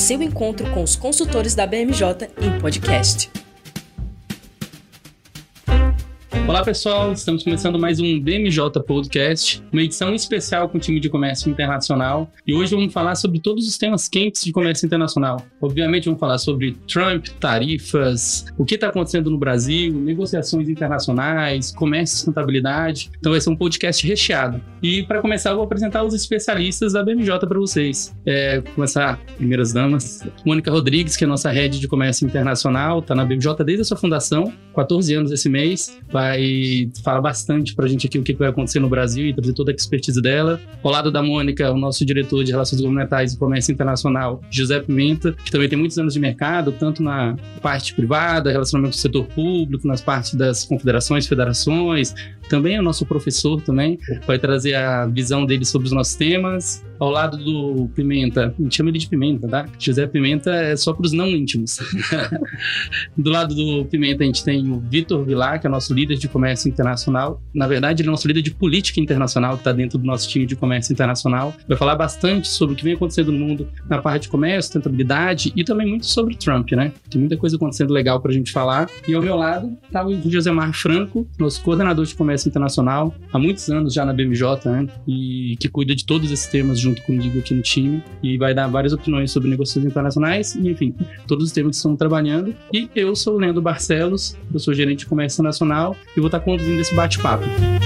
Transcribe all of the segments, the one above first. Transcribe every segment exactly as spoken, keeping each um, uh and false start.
seu encontro com os consultores da B M J em podcast. Olá pessoal, estamos começando mais um B M J Podcast, uma edição especial com o time de comércio internacional, e hoje vamos falar sobre todos os temas quentes de comércio internacional. Obviamente vamos falar sobre Trump, tarifas, o que está acontecendo no Brasil, negociações internacionais, comércio e sustentabilidade. Então vai ser um podcast recheado. E para começar eu vou apresentar os especialistas da B M J para vocês. É, começar, primeiras damas, Mônica Rodrigues, que é a nossa head de comércio internacional, está na B M J desde a sua fundação, quatorze anos esse mês, vai e fala bastante pra gente aqui o que vai acontecer no Brasil e trazer toda a expertise dela. Ao lado da Mônica, o nosso diretor de Relações Governamentais e Comércio Internacional, José Pimenta, que também tem muitos anos de mercado, tanto na parte privada, relacionamento com o setor público, nas partes das confederações, federações. Também é o nosso professor também, vai trazer a visão dele sobre os nossos temas. Ao lado do Pimenta, a gente chama ele de Pimenta, tá? José Pimenta é só para os não íntimos. Do lado do Pimenta a gente tem o Vitor Vilar, que é nosso líder de comércio internacional. Na verdade, ele é nosso líder de política internacional, que está dentro do nosso time de comércio internacional. Vai falar bastante sobre o que vem acontecendo no mundo na parte de comércio, sustentabilidade e também muito sobre Trump, né? Tem muita coisa acontecendo legal para a gente falar. E ao meu lado está o Josemar Franco, nosso coordenador de comércio internacional, há muitos anos já na B M J, né? E que cuida de todos esses temas junto comigo aqui no time e vai dar várias opiniões sobre negócios internacionais e, enfim, todos os temas que estamos trabalhando. E eu sou o Leandro Barcelos, eu sou gerente de comércio internacional e vou estar conduzindo esse bate-papo.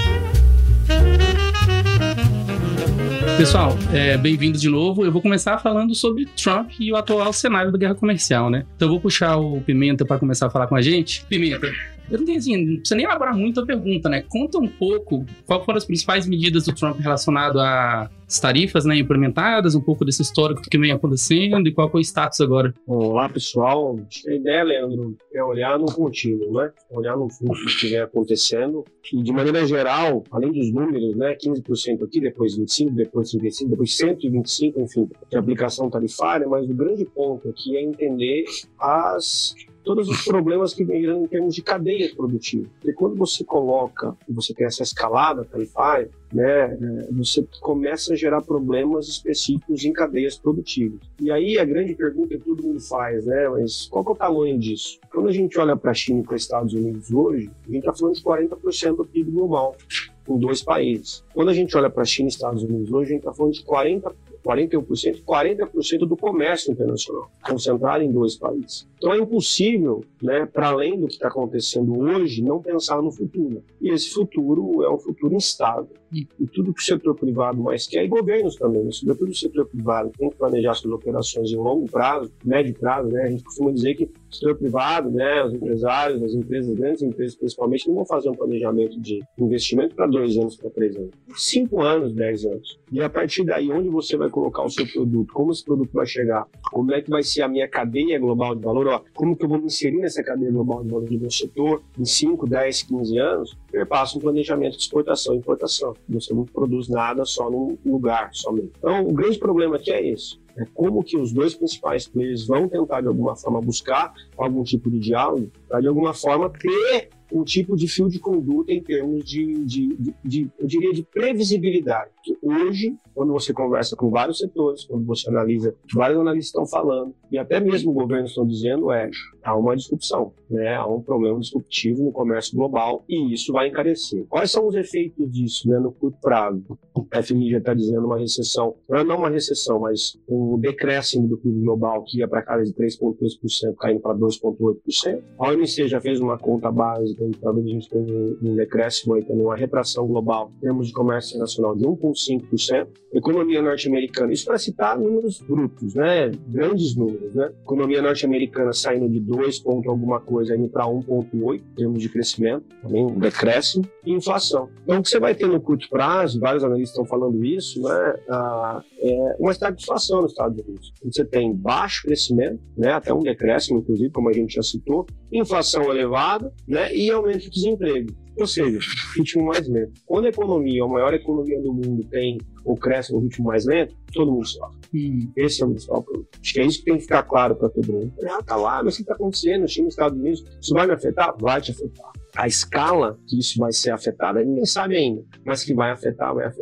Pessoal, é, bem-vindos de novo. Eu vou começar falando sobre Trump e o atual cenário da guerra comercial, né? Então eu vou puxar o Pimenta para começar a falar com a gente. Pimenta, eu não tenho assim, não precisa nem elaborar muito a pergunta, né? Conta um pouco qual foram as principais medidas do Trump relacionado às tarifas, né, implementadas, um pouco desse histórico do que vem acontecendo e qual foi o status agora. Olá, pessoal. A ideia, Leandro, é olhar no contínuo, né? Olhar no fluxo do que vem acontecendo e, de maneira geral, além dos números, né, quinze por cento aqui, depois vinte e cinco por cento, depois trinta e cinco por cento, depois cento e vinte e cinco por cento, enfim, de aplicação tarifária, mas o grande ponto aqui é entender as... todos os problemas que vêm em termos de cadeia produtiva. Porque quando você coloca, você tem essa escalada tarifária, né, você começa a gerar problemas específicos em cadeias produtivas. E aí a grande pergunta que todo mundo faz, né, mas qual que é o tamanho disso? Quando a gente olha para a China e para os Estados Unidos hoje, a gente está falando de quarenta por cento do P I B global em dois países. Quando a gente olha para a China e Estados Unidos hoje, a gente está falando de quarenta, quarenta e um por cento e quarenta por cento do comércio internacional, concentrado em dois países. Então é impossível, né, para além do que está acontecendo hoje, não pensar no futuro. E esse futuro é um futuro instável. E, e tudo que o setor privado mais quer, e governos também, né? Sobretudo o setor privado tem que planejar suas operações em longo prazo, médio prazo, né? A gente costuma dizer que o setor privado, né, os empresários, as empresas, grandes empresas principalmente, não vão fazer um planejamento de investimento para dois anos, para três anos. Cinco anos, dez anos. E a partir daí, onde você vai colocar o seu produto, como esse produto vai chegar, como é que vai ser a minha cadeia global de valor, ó, como que eu vou me inserir nessa cadeia global de valor do meu setor em cinco, dez, quinze anos, perpassa um planejamento de exportação e importação. Você não produz nada só num lugar, somente. Então, o grande problema aqui é esse. É como que os dois principais players vão tentar, de alguma forma, buscar algum tipo de diálogo para, de alguma forma, ter um tipo de fio de conduta em termos de, de, de, de, eu diria, de previsibilidade. Hoje, quando você conversa com vários setores, quando você analisa, vários analistas estão falando, e até mesmo o governo estão dizendo, é, há uma disrupção, né? Há um problema disruptivo no comércio global e isso vai encarecer. Quais são os efeitos disso, né, no curto prazo? O F M I já está dizendo uma recessão, não uma recessão, mas um decréscimo do P I B global que ia para casa de três vírgula dois por cento, caindo para dois vírgula oito por cento. A O M C já fez uma conta básica, então a gente tem um decréscimo aí também, uma retração global em termos de comércio internacional de um vírgula cinco por cento. Economia norte-americana, isso para citar números brutos, né? Grandes números, né? Economia norte-americana saindo de dois ponto alguma coisa, indo para um vírgula oito em termos de crescimento, também um decréscimo, e inflação. Então o que você vai ter no curto prazo, vários analistas estão falando isso, né? Ah, é uma estagflação nos Estados Unidos. Você tem baixo crescimento, né? Até um decréscimo, inclusive, como a gente já citou, inflação elevada, né? E aumento de desemprego. Ou seja, ritmo mais lento. Quando a economia, a maior economia do mundo, tem ou cresce no ritmo mais lento, todo mundo sofre. E esse é o principal problema. Acho que é isso que tem que ficar claro para todo mundo. Ah, tá lá, mas o que está acontecendo? China nos Estados Unidos, isso vai me afetar? Vai te afetar. A escala que isso vai ser afetado, ninguém sabe ainda, mas que vai afetar, vai afetar.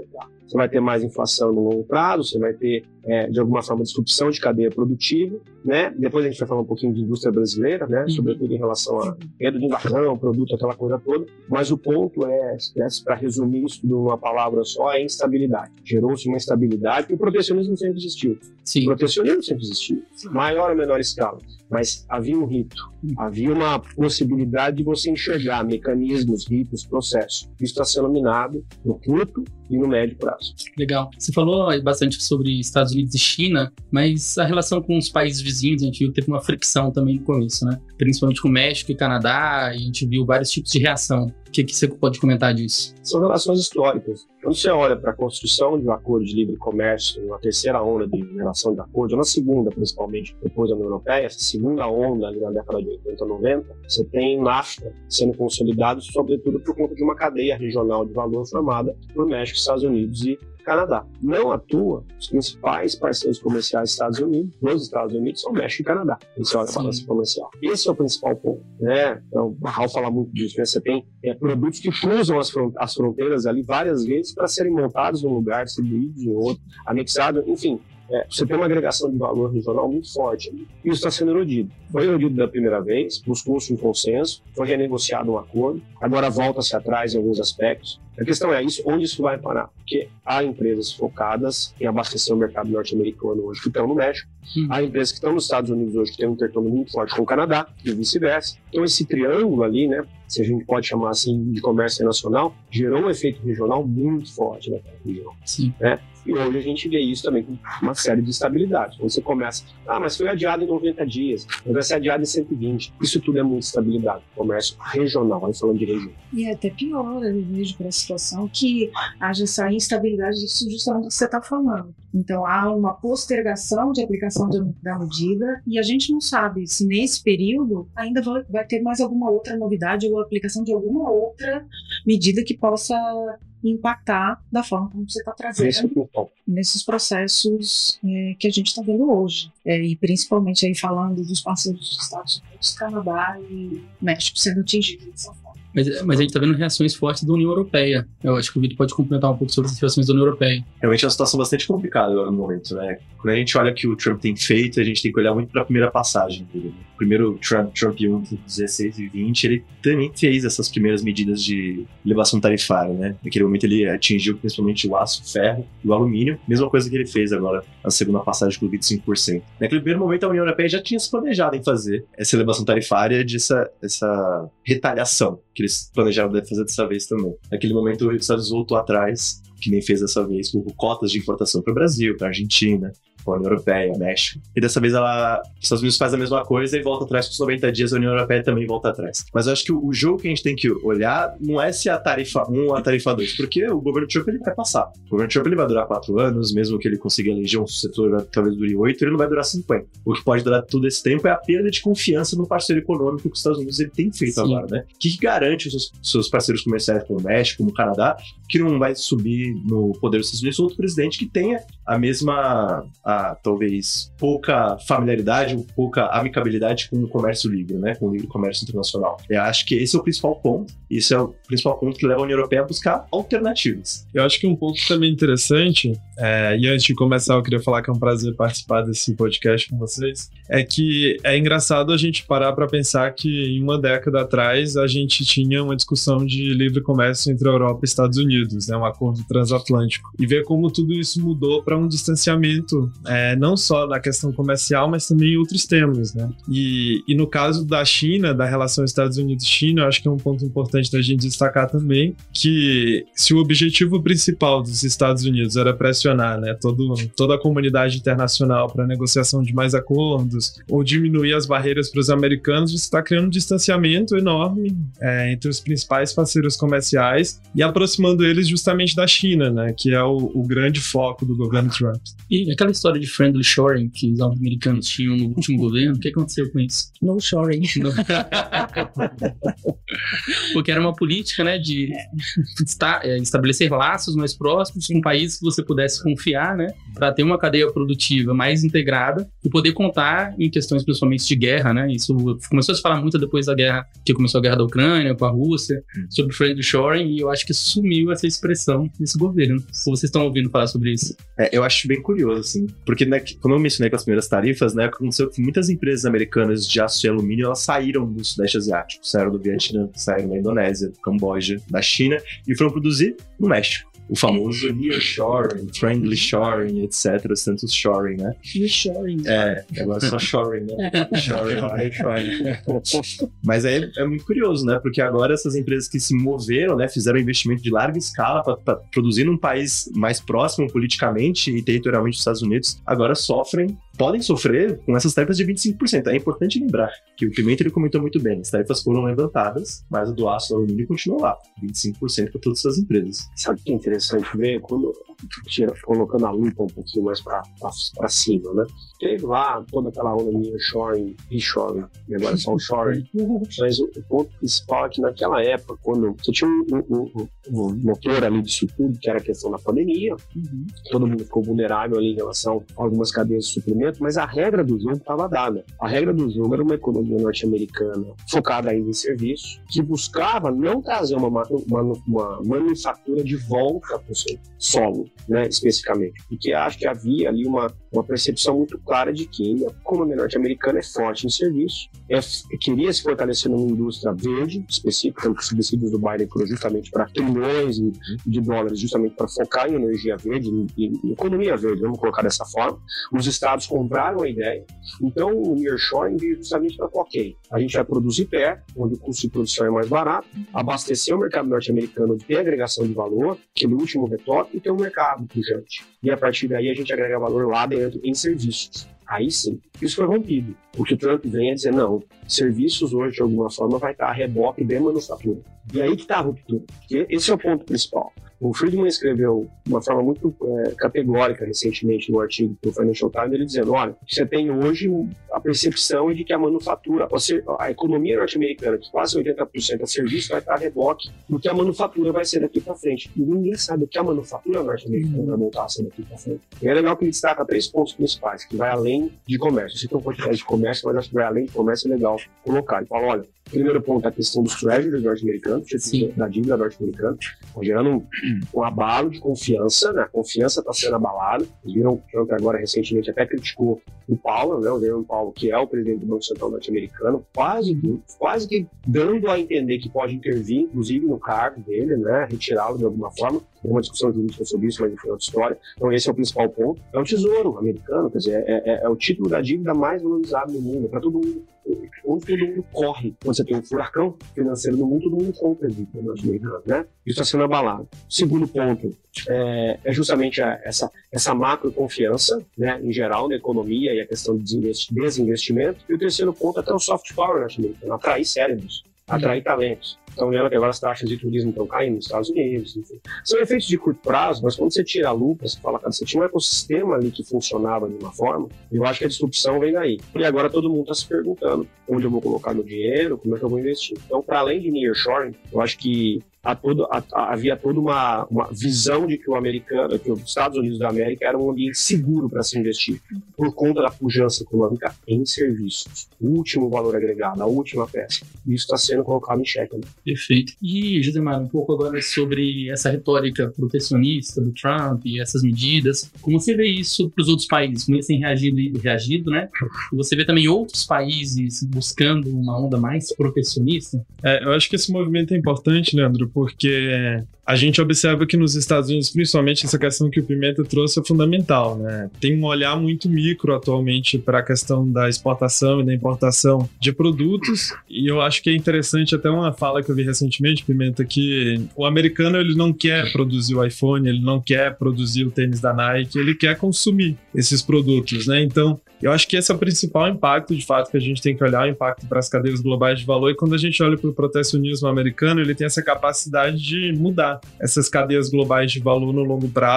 você vai ter mais inflação no longo prazo, você vai ter, é, de alguma forma, disrupção de cadeia produtiva, né? Depois a gente vai falar um pouquinho de indústria brasileira, né? Uhum. Sobretudo em relação a medo de invasão, produto, aquela coisa toda. Mas o ponto é, é para resumir isso numa palavra só, é instabilidade. Gerou-se uma instabilidade, porque o protecionismo sempre existiu. Sim. O protecionismo sempre existiu. Maior ou menor escala. Mas havia um rito, havia uma possibilidade de você enxergar mecanismos, ritos, processos. Isso está sendo minado no curto e no médio prazo. Legal. Você falou bastante sobre Estados Unidos e China, mas a relação com os países vizinhos, a gente viu que teve uma fricção também com isso, né? Principalmente com o México e Canadá, e a gente viu vários tipos de reação. O que, que você pode comentar disso? São relações históricas. Quando você olha para a construção de um acordo de livre comércio, na terceira onda de relação de acordo, ou na segunda, principalmente, depois da União Europeia, essa segunda onda ali na década de oitenta, noventa, você tem NAFTA sendo consolidado, sobretudo por conta de uma cadeia regional de valor formada por México, Estados Unidos e Canadá. Não à toa, os principais parceiros comerciais dos Estados Unidos, dos Estados Unidos, são México e Canadá. Você olha a balança comercial. Esse é o principal ponto, né? Então, o Raul fala muito disso, né? Você tem é, produtos que cruzam as, front as fronteiras ali várias vezes para serem montados num lugar, distribuídos em outro, anexados, enfim. É, você tem uma agregação de valor regional muito forte. E isso está sendo erodido. Foi erodido da primeira vez, buscou-se um consenso, foi renegociado um acordo, agora volta-se atrás em alguns aspectos. A questão é isso, onde isso vai parar? Porque há empresas focadas em abastecer o mercado norte-americano hoje que estão no México, hum. há empresas que estão nos Estados Unidos hoje que têm um intercâmbio muito forte com o Canadá e vice-versa. Então esse triângulo ali, né, se a gente pode chamar assim de comércio nacional, gerou um efeito regional muito forte naquela região. Sim. Né? E hoje a gente vê isso também com uma série de instabilidades. Quando você começa, ah, mas foi adiado em noventa dias, mas vai ser adiado em cento e vinte. Isso tudo é muita estabilidade. Comércio regional, aí falando de região. E é até pior, eu vejo para a situação que haja essa instabilidade disso justamente do que você está falando. Então há uma postergação de aplicação de, da medida e a gente não sabe se nesse período ainda vai, vai ter mais alguma outra novidade ou aplicação de alguma outra medida que possa impactar da forma como você está trazendo nesses processos é, que a gente está vendo hoje. É, e principalmente aí falando dos parceiros dos Estados Unidos, Canadá e México sendo atingidos dessa forma. Mas, mas a gente está vendo reações fortes da União Europeia. Eu acho que o Vitor pode complementar um pouco sobre as reações da União Europeia. Realmente é uma situação bastante complicada agora no momento, né? Quando a gente olha o que o Trump tem feito, a gente tem que olhar muito para a primeira passagem dele. O primeiro Trump, Trump um, dezesseis e vinte, ele também fez essas primeiras medidas de elevação tarifária, né? Naquele momento ele atingiu principalmente o aço, o ferro e o alumínio. Mesma coisa que ele fez agora na segunda passagem com vinte e cinco por cento. Naquele primeiro momento a União Europeia já tinha se planejado em fazer essa elevação tarifária, dessa, essa retaliação que eles planejaram fazer dessa vez também. Naquele momento, os Estados Unidos voltou atrás, que nem fez dessa vez, com cotas de importação para o Brasil, para a Argentina, para a União Europeia, México. E dessa vez, ela, os Estados Unidos faz a mesma coisa e volta atrás com os noventa dias, a União Europeia também volta atrás. Mas eu acho que o, o jogo que a gente tem que olhar não é se a tarifa um ou a tarifa dois, porque o governo Trump ele vai passar. O governo Trump ele vai durar quatro anos, mesmo que ele consiga eleger um sucessor, talvez dure oito, ele não vai durar cinquenta. O que pode durar todo esse tempo é a perda de confiança no parceiro econômico que os Estados Unidos ele tem feito. Sim. Agora, né? O que, que garante os seus, seus parceiros comerciais como o México, como o Canadá, que não vai subir no poder dos Estados Unidos outro presidente que tenha a mesma, a, talvez, pouca familiaridade, pouca amicabilidade com o comércio livre, né? Com o livre comércio internacional. Eu acho que esse é o principal ponto. Esse é o principal ponto que leva a União Europeia a buscar alternativas. Eu acho que um ponto também interessante, é, e antes de começar eu queria falar que é um prazer participar desse podcast com vocês, é que é engraçado a gente parar para pensar que em uma década atrás a gente tinha uma discussão de livre comércio entre a Europa e Estados Unidos, né? Um acordo transatlântico. E ver como tudo isso mudou para um distanciamento, é, não só na questão comercial, mas também em outros temas, né? E, e no caso da China, da relação Estados Unidos-China, eu acho que é um ponto importante da gente destacar também, que se o objetivo principal dos Estados Unidos era pressionar, né, todo, toda a comunidade internacional para a negociação de mais acordos, ou diminuir as barreiras para os americanos, você está criando um distanciamento enorme é, entre os principais parceiros comerciais e aproximando eles justamente da China, né, que é o, o grande foco do governo Trump. E aquela história de friendly shoring que os americanos tinham no último governo, o que aconteceu com isso? No shoring. No... Porque era uma política, né, de estar, é, estabelecer laços mais próximos com países que você pudesse pudesse confiar, né, para ter uma cadeia produtiva mais integrada e poder contar em questões principalmente de guerra, né? Isso começou a se falar muito depois da guerra, que começou a guerra da Ucrânia com a Rússia, hum. sobre friendshoring, e eu acho que sumiu essa expressão desse governo. Se vocês estão ouvindo falar sobre isso. É, eu acho bem curioso, assim, porque né, quando eu mencionei com as primeiras tarifas, né, aconteceu que muitas empresas americanas de aço e alumínio, elas saíram do Sudeste Asiático, saíram do Vietnã, saíram da Indonésia, do Camboja, da China, e foram produzir no México. O famoso nearshoring, friendly shoring, etcétera. Tantos shoring, né? Nearshoring. É, agora é só shoring, né? Shoring, shoring. Mas aí é, é muito curioso, né? Porque agora essas empresas que se moveram, né, fizeram investimento de larga escala para produzir num país mais próximo politicamente e territorialmente dos Estados Unidos, agora sofrem, podem sofrer com essas tarifas de vinte e cinco por cento. É importante lembrar que o Pimenta ele comentou muito bem, as tarifas foram levantadas, mas o do aço e do alumínio continuou lá, vinte e cinco por cento para todas essas empresas. Sabe o que é interessante ver? Quando tira, colocando a lupa um pouquinho mais para cima, né? Teve lá toda aquela onda nearshoring, reshoring, e agora é só o shoring. Mas o, o ponto principal é que naquela época, quando você tinha um, um, um, um motor ali disso tudo, que era a questão da pandemia, uhum. todo mundo ficou vulnerável ali em relação a algumas cadeias de suprimento, mas a regra do jogo estava dada. A regra do jogo era uma economia norte-americana focada ainda em serviço, que buscava não trazer uma, uma, uma manufatura de volta para o seu solo, né, especificamente, porque acho que havia ali uma, uma percepção muito clara de que a economia norte-americana é forte em serviço, é, queria se fortalecer numa indústria verde específica, tanto que os subsídios do Biden foram justamente para trilhões de dólares, justamente para focar em energia verde, em, em economia verde, vamos colocar dessa forma. Os estados compraram a ideia, então o nearshoring veio justamente para ok, a gente vai produzir perto, onde o custo de produção é mais barato, abastecer o mercado norte-americano de ter agregação de valor, aquele último retoque, e ter um mercado pujante. E a partir daí a gente agrega valor lá dentro em serviços. Aí sim, isso foi rompido. O que o Trump vem a dizer, não, serviços hoje de alguma forma vai estar a reboque de manufatura. E aí que está a ruptura, porque esse é o ponto principal. O Friedman escreveu de uma forma muito é, categórica recentemente no artigo do Financial Times, ele dizendo, olha, você tem hoje a percepção de que a manufatura, a economia norte-americana, que quase oitenta por cento é serviço, vai estar a reboque do que a manufatura vai ser daqui para frente. E ninguém sabe o que a manufatura norte-americana vai voltar a ser daqui para frente. E é legal que ele destaca três pontos principais, que vai além de comércio. Você tem um podcast de comércio, mas acho que vai além de comércio, é legal colocar. Ele fala, olha, primeiro ponto é a questão dos treasuries norte-americanos, da dívida norte-americana, gerando um, um abalo de confiança, né? A confiança está sendo abalada. Vocês viram que agora recentemente até criticou o Powell, né? O Jerome Powell, que é o presidente do Banco Central norte-americano, quase, quase que dando a entender que pode intervir, inclusive no cargo dele, né? Retirá-lo de alguma forma. Tem uma discussão jurídica sobre isso, mas enfim, é outra história. Então esse é o principal ponto. É o tesouro americano, quer dizer, é, é, é o título da dívida mais valorizado do mundo, para todo mundo. Onde todo mundo corre. Quando você tem um furacão financeiro no mundo, todo mundo compra dívida norte-americana, né? Isso está sendo abalado. Segundo ponto é, é justamente a, essa, essa macro confiança, né, em geral, na economia e a questão de desinvestimento. E o terceiro ponto é até o soft power norte-americano, atrair cérebros, atrair talentos. Então, vendo que agora as taxas de turismo estão caindo nos Estados Unidos, enfim. São efeitos de curto prazo, mas quando você tira a lupa, você fala, cara, você tinha um ecossistema ali que funcionava de uma forma, eu acho que a disrupção vem daí. E agora todo mundo está se perguntando onde eu vou colocar meu dinheiro, como é que eu vou investir. Então, para além de nearshoring, eu acho que há todo, há, havia toda uma, uma visão de que o americano, que os Estados Unidos da América era um ambiente seguro para se investir, por conta da pujança econômica em serviços. O último valor agregado, a última peça. Isso está sendo colocado em xeque. Né? Perfeito. E, Josemar, um pouco agora sobre essa retórica protecionista do Trump e essas medidas. Como você vê isso para os outros países? Como eles têm reagido, reagido, né? Você vê também outros países buscando uma onda mais protecionista? É, eu acho que esse movimento é importante, Leandro, porque a gente observa que nos Estados Unidos, principalmente, essa questão que o Pimenta trouxe é fundamental, né? Tem um olhar muito micro atualmente para a questão da exportação e da importação de produtos, e eu acho que é interessante até uma fala que eu vi recentemente, Pimenta, que o americano ele não quer produzir o iPhone, ele não quer produzir o tênis da Nike, ele quer consumir esses produtos, né? Então, eu acho que esse é o principal impacto, de fato, que a gente tem que olhar, o impacto para as cadeias globais de valor, e quando a gente olha para o protecionismo americano, ele tem essa capacidade de mudar essas cadeias globais de valor no longo prazo.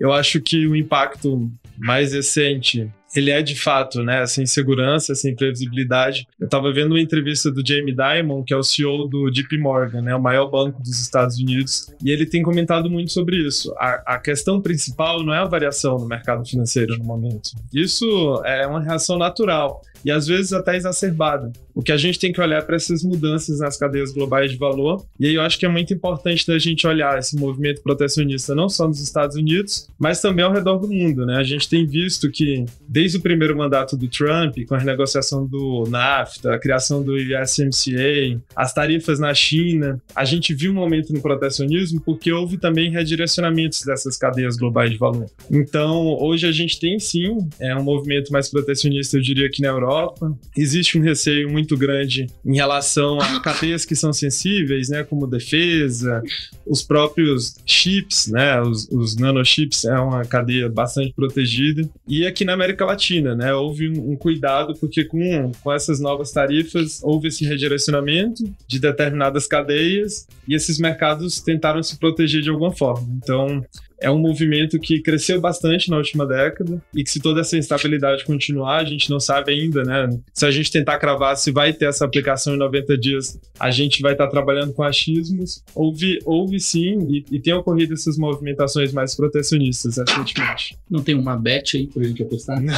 eu acho que o impacto mais recente, ele é de fato, né, essa insegurança, essa imprevisibilidade. Eu estava vendo uma entrevista do Jamie Dimon, que é o C E O do J P Morgan, né, o maior banco dos Estados Unidos, e ele tem comentado muito sobre isso. A, a questão principal não é a variação no mercado financeiro no momento. Isso é uma reação natural e às vezes até exacerbada. O que a gente tem que olhar para essas mudanças nas cadeias globais de valor, e aí eu acho que é muito importante da gente olhar esse movimento protecionista não só nos Estados Unidos, mas também ao redor do mundo, né? A gente tem visto que desde o primeiro mandato do Trump, com a renegociação do NAFTA, a criação do U S M C A, as tarifas na China, a gente viu um aumento no protecionismo porque houve também redirecionamentos dessas cadeias globais de valor. Então, hoje a gente tem sim é um movimento mais protecionista, eu diria que na Europa. Existe um receio muito grande em relação a cadeias que são sensíveis, né, como defesa, os próprios chips, né, os, os nanochips é uma cadeia bastante protegida. E aqui na América Latina, né, houve um, um cuidado porque com, com essas novas tarifas houve esse redirecionamento de determinadas cadeias e esses mercados tentaram se proteger de alguma forma. Então, é um movimento que cresceu bastante na última década e que se toda essa instabilidade continuar, a gente não sabe ainda, né? Se a gente tentar cravar se vai ter essa aplicação em noventa dias, a gente vai estar trabalhando com achismos. Houve, houve sim, e, e tem ocorrido essas movimentações mais protecionistas recentemente. Não tem uma bet aí pra gente apostar? Não.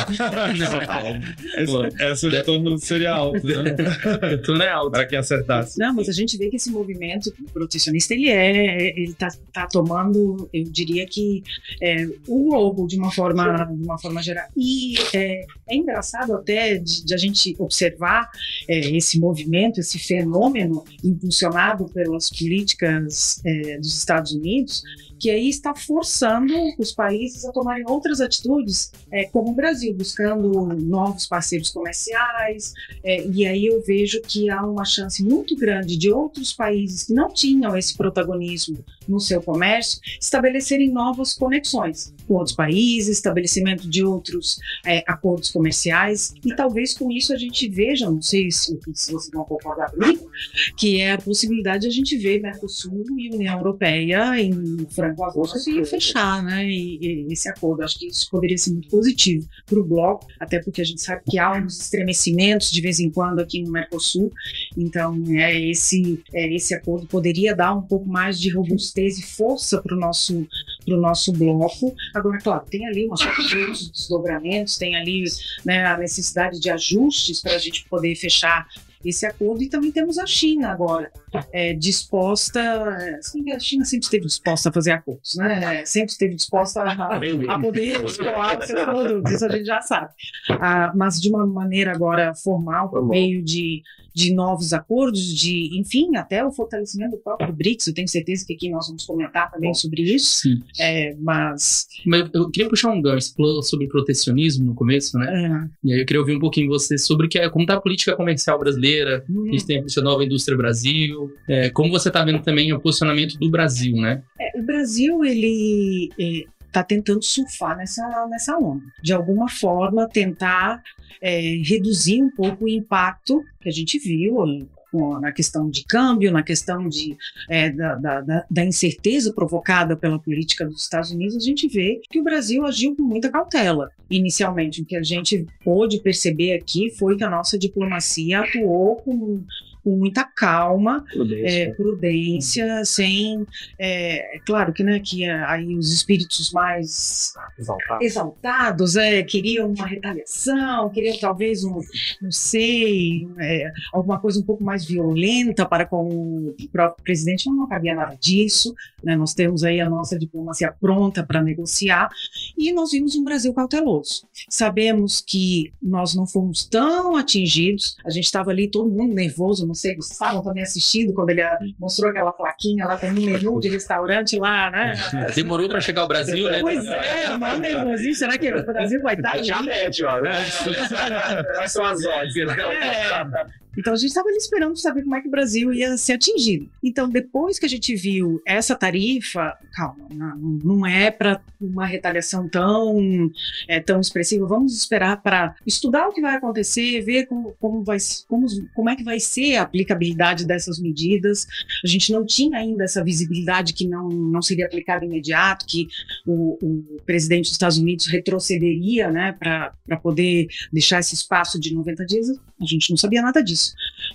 Essa, essa de torno seria alto, né? Retorno é alto. Para quem acertasse. Não, mas a gente vê que esse movimento protecionista, ele é, ele tá, tá tomando, eu diria que que é, o globo de uma forma, de uma forma geral. E é, é engraçado até de, de a gente observar é, esse movimento, esse fenômeno impulsionado pelas políticas é, dos Estados Unidos, que aí está forçando os países a tomarem outras atitudes, é, como o Brasil, buscando novos parceiros comerciais, é, e aí eu vejo que há uma chance muito grande de outros países que não tinham esse protagonismo no seu comércio estabelecerem novas conexões com outros países, estabelecimento de outros é, acordos comerciais, e talvez com isso a gente veja, não sei se, se vocês vão concordar comigo, que é a possibilidade de a gente ver Mercosul e União Europeia em franco acordo e fechar, né, e, e esse acordo. Acho que isso poderia ser muito positivo para o bloco, até porque a gente sabe que há uns estremecimentos de vez em quando aqui no Mercosul, então é, esse, é, esse acordo poderia dar um pouco mais de robustez e força para o nosso, pro nosso bloco. Agora, claro, tem ali umas desdobramentos, tem ali, né, a necessidade de ajustes para a gente poder fechar esse acordo, e também temos a China agora é, disposta, assim, a China sempre esteve disposta a fazer acordos, né? Sempre esteve disposta a, a poder explorar seus produtos, isso a gente já sabe, ah, mas de uma maneira agora formal, por meio de, de novos acordos, de, enfim, até o fortalecimento do próprio BRICS. Eu tenho certeza que aqui nós vamos comentar também Bom, sobre isso. Sim. É, mas... mas eu queria puxar um gancho, você falou sobre protecionismo no começo, né? É. E aí eu queria ouvir um pouquinho você sobre que é, como está a política comercial brasileira. Hum. A gente tem a nova indústria Brasil. É, como você está vendo também o posicionamento do Brasil, né? É, o Brasil, ele está tentando surfar nessa, nessa onda. De alguma forma, tentar é, reduzir um pouco o impacto que a gente viu na questão de câmbio, na questão de, é, da, da, da incerteza provocada pela política dos Estados Unidos. A gente vê que o Brasil agiu com muita cautela. Inicialmente, o que a gente pôde perceber aqui foi que a nossa diplomacia atuou com, com muita calma, prudência, é, prudência sem... É, é claro que, né, que aí os espíritos mais exaltados, exaltados é, queriam uma retaliação, queriam talvez um, não sei, é, alguma coisa um pouco mais violenta para com o próprio presidente. Não, não cabia nada disso, né? Nós temos aí a nossa diplomacia pronta para negociar, e nós vimos um Brasil cauteloso. Sabemos que nós não fomos tão atingidos, a gente estava ali todo mundo nervoso, não sei, vocês estavam também assistindo quando ele mostrou aquela plaquinha lá, tem um menu de restaurante lá, né? Demorou para chegar ao Brasil, né? Pois é, mas nervosinho, será que o Brasil vai estar? Já mete, ó, né? Quais são as odds? Então a gente estava ali esperando saber como é que o Brasil ia ser atingido. Então depois que a gente viu essa tarifa, calma, não, não é para uma retaliação tão, é, tão expressiva, vamos esperar para estudar o que vai acontecer, ver como, como, vai, como, como é que vai ser a aplicabilidade dessas medidas. A gente não tinha ainda essa visibilidade que não, não seria aplicada imediato, que o, o presidente dos Estados Unidos retrocederia, né, para poder deixar esse espaço de noventa dias. A gente não sabia nada disso.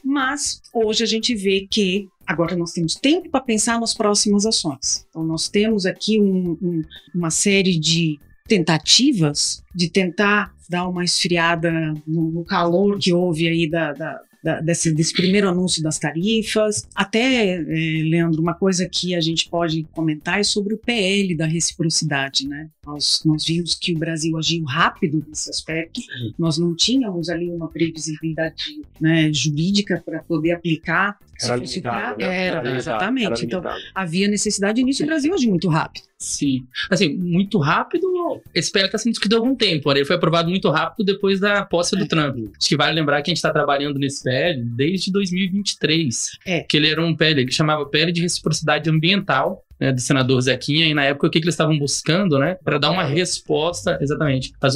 Mas hoje a gente vê que agora nós temos tempo para pensar nas próximas ações. Então nós temos aqui um, um, uma série de tentativas de tentar dar uma esfriada no, no calor que houve aí da, da, da, desse, desse primeiro anúncio das tarifas. Até, é, Leandro, uma coisa que a gente pode comentar é sobre o P L da reciprocidade, né? Nós, nós vimos que o Brasil agiu rápido nesse aspecto, nós não tínhamos ali uma previsibilidade, né, jurídica para poder aplicar. Era limitado, né? Era, Era exatamente. era Então, limitado. havia necessidade nisso e o Brasil agiu muito rápido. Sim. Assim, muito rápido, esse P L está sendo discutido há algum tempo. Ele foi aprovado muito rápido depois da posse do Trump. Acho que vale lembrar que a gente está trabalhando nesse P L desde dois mil e vinte e três. É. Que ele era um P L que chamava P L de Reciprocidade Ambiental, né, do senador Zequinha, e na época o que, que eles estavam buscando, né, para dar uma resposta, exatamente, às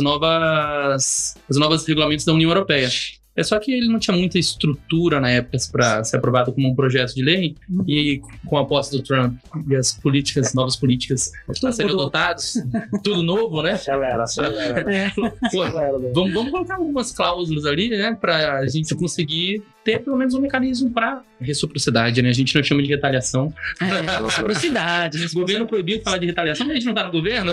novas, às novos regulamentos da União Europeia. É só que ele não tinha muita estrutura na época para ser aprovado como um projeto de lei, e com a posse do Trump e as políticas, novas políticas a serem adotadas, tudo novo, né? Acelera, acelera. É. Pô, vamos, vamos colocar algumas cláusulas ali, né, para a gente conseguir ter pelo menos um mecanismo para reciprocidade, né? A gente não chama de retaliação. É, reciprocidade. O governo proibiu de falar de retaliação, mas a gente não tá no governo.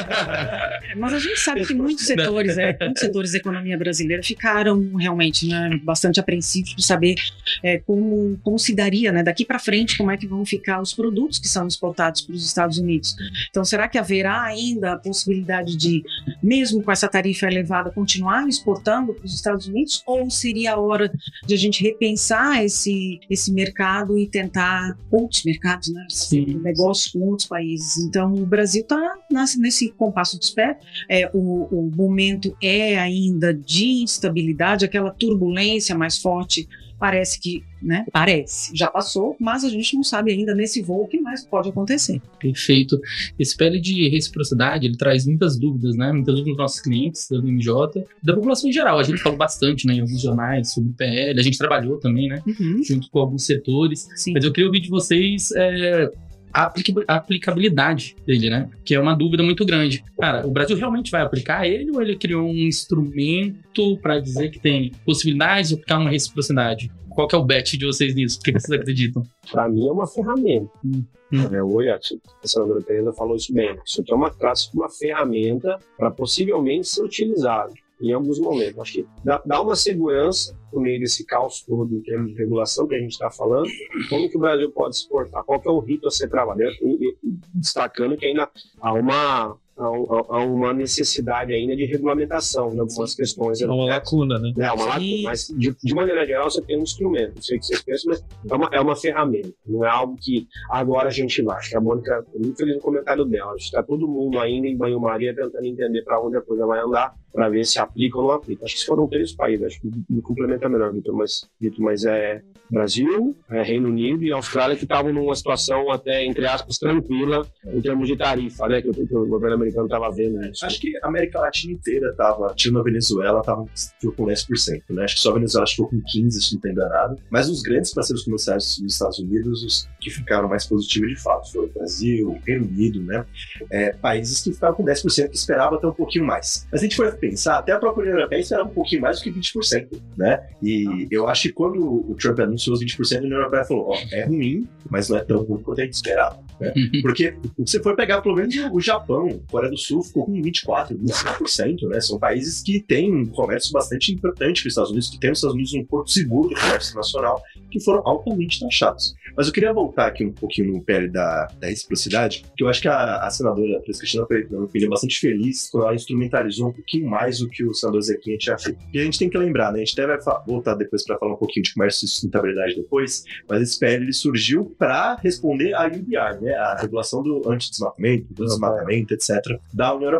Mas a gente sabe que muitos setores, é, muitos setores da economia brasileira ficaram realmente, né, bastante apreensivos de saber é, como, como se daria, né, daqui para frente, como é que vão ficar os produtos que são exportados para os Estados Unidos. Então, será que haverá ainda a possibilidade de, mesmo com essa tarifa elevada, continuar exportando para os Estados Unidos? Ou seria a hora de a gente repensar esse, esse mercado e tentar outros mercados, né? Sim. Negócios com outros países. Então, o Brasil está nesse compasso de espera. É, o, o momento é ainda de instabilidade, aquela turbulência mais forte. Parece que, né? Parece, já passou, mas a gente não sabe ainda nesse voo o que mais pode acontecer. Perfeito. Esse P L de reciprocidade, ele traz muitas dúvidas, né? Muitas dúvidas dos nossos clientes, da B M J, da população em geral. A gente falou bastante, né, em alguns jornais sobre o P L, a gente trabalhou também, né? Uhum. Junto com alguns setores. Sim. Mas eu queria ouvir de vocês é, a, aplica- a aplicabilidade dele, né? Que é uma dúvida muito grande. Cara, o Brasil realmente vai aplicar ele ou ele criou um instrumento para dizer que tem possibilidade de aplicar uma reciprocidade? Qual que é o bet de vocês nisso? O que vocês acreditam? Para mim é uma ferramenta. Hum. É, hoje a senadora Tereza falou isso bem. Isso aqui é uma classe, uma ferramenta para possivelmente ser utilizado em alguns momentos. Acho que dá, dá uma segurança no meio desse caos todo em termos de regulação que a gente está falando. Como que o Brasil pode se portar? Qual que é o rito a ser trabalhado? E, e, destacando que ainda há uma... há uma necessidade ainda de regulamentação em algumas questões. É uma lacuna, né? É uma lacuna, mas de, de maneira geral você tem um instrumento. Não sei o que vocês pensam, mas é uma, é uma ferramenta. Não é algo que agora a gente vai. Acho que a Mônica, eu muito feliz no comentário dela. Está todo mundo ainda em banho-maria tentando entender para onde a coisa vai andar, para ver se aplica ou não aplica. Acho que foram três países. Acho que me complementa melhor, Vitor, mas, Vitor, mas é Brasil, é Reino Unido e Austrália que estavam numa situação até, entre aspas, tranquila em termos de tarifa, né? Que, que o governo americano estava vendo isso. Acho que a América Latina inteira estava, tirando a Venezuela, estava com dez por cento, né? Acho que só a Venezuela ficou com quinze por cento, se não estou enganado. Mas os grandes parceiros comerciais dos Estados Unidos, os que ficaram mais positivos de fato, foi o Brasil, o Reino Unido, né? É, países que ficaram com dez por cento, que esperava até um pouquinho mais. Mas a gente foi pensar, até a própria União Europeia esperava um pouquinho mais do que vinte por cento, né? E eu acho que quando o Trump anunciou os vinte por cento, a União Europeia falou, ó, é ruim, mas não é tão ruim quanto a gente esperava. Né? Porque você for pegar pelo menos o Japão, Coreia do Sul ficou com vinte e quatro por cento, vinte e cinco por cento, né? São países que têm um comércio bastante importante para os Estados Unidos, que tem nos Estados Unidos um porto seguro do comércio nacional, que foram altamente taxados. Mas eu queria voltar aqui um pouquinho no P L da, da reciprocidade, que eu acho que a, a senadora a Cristina foi bastante feliz quando ela instrumentalizou um pouquinho mais o que o senador Zequinha tinha feito. E a gente tem que lembrar, né? A gente até vai fa- voltar depois para falar um pouquinho de comércio e sustentabilidade depois, mas esse P L ele surgiu para responder à U B R, né? A regulação do antidesmatamento, do desmatamento, etcétera, da União Europeia.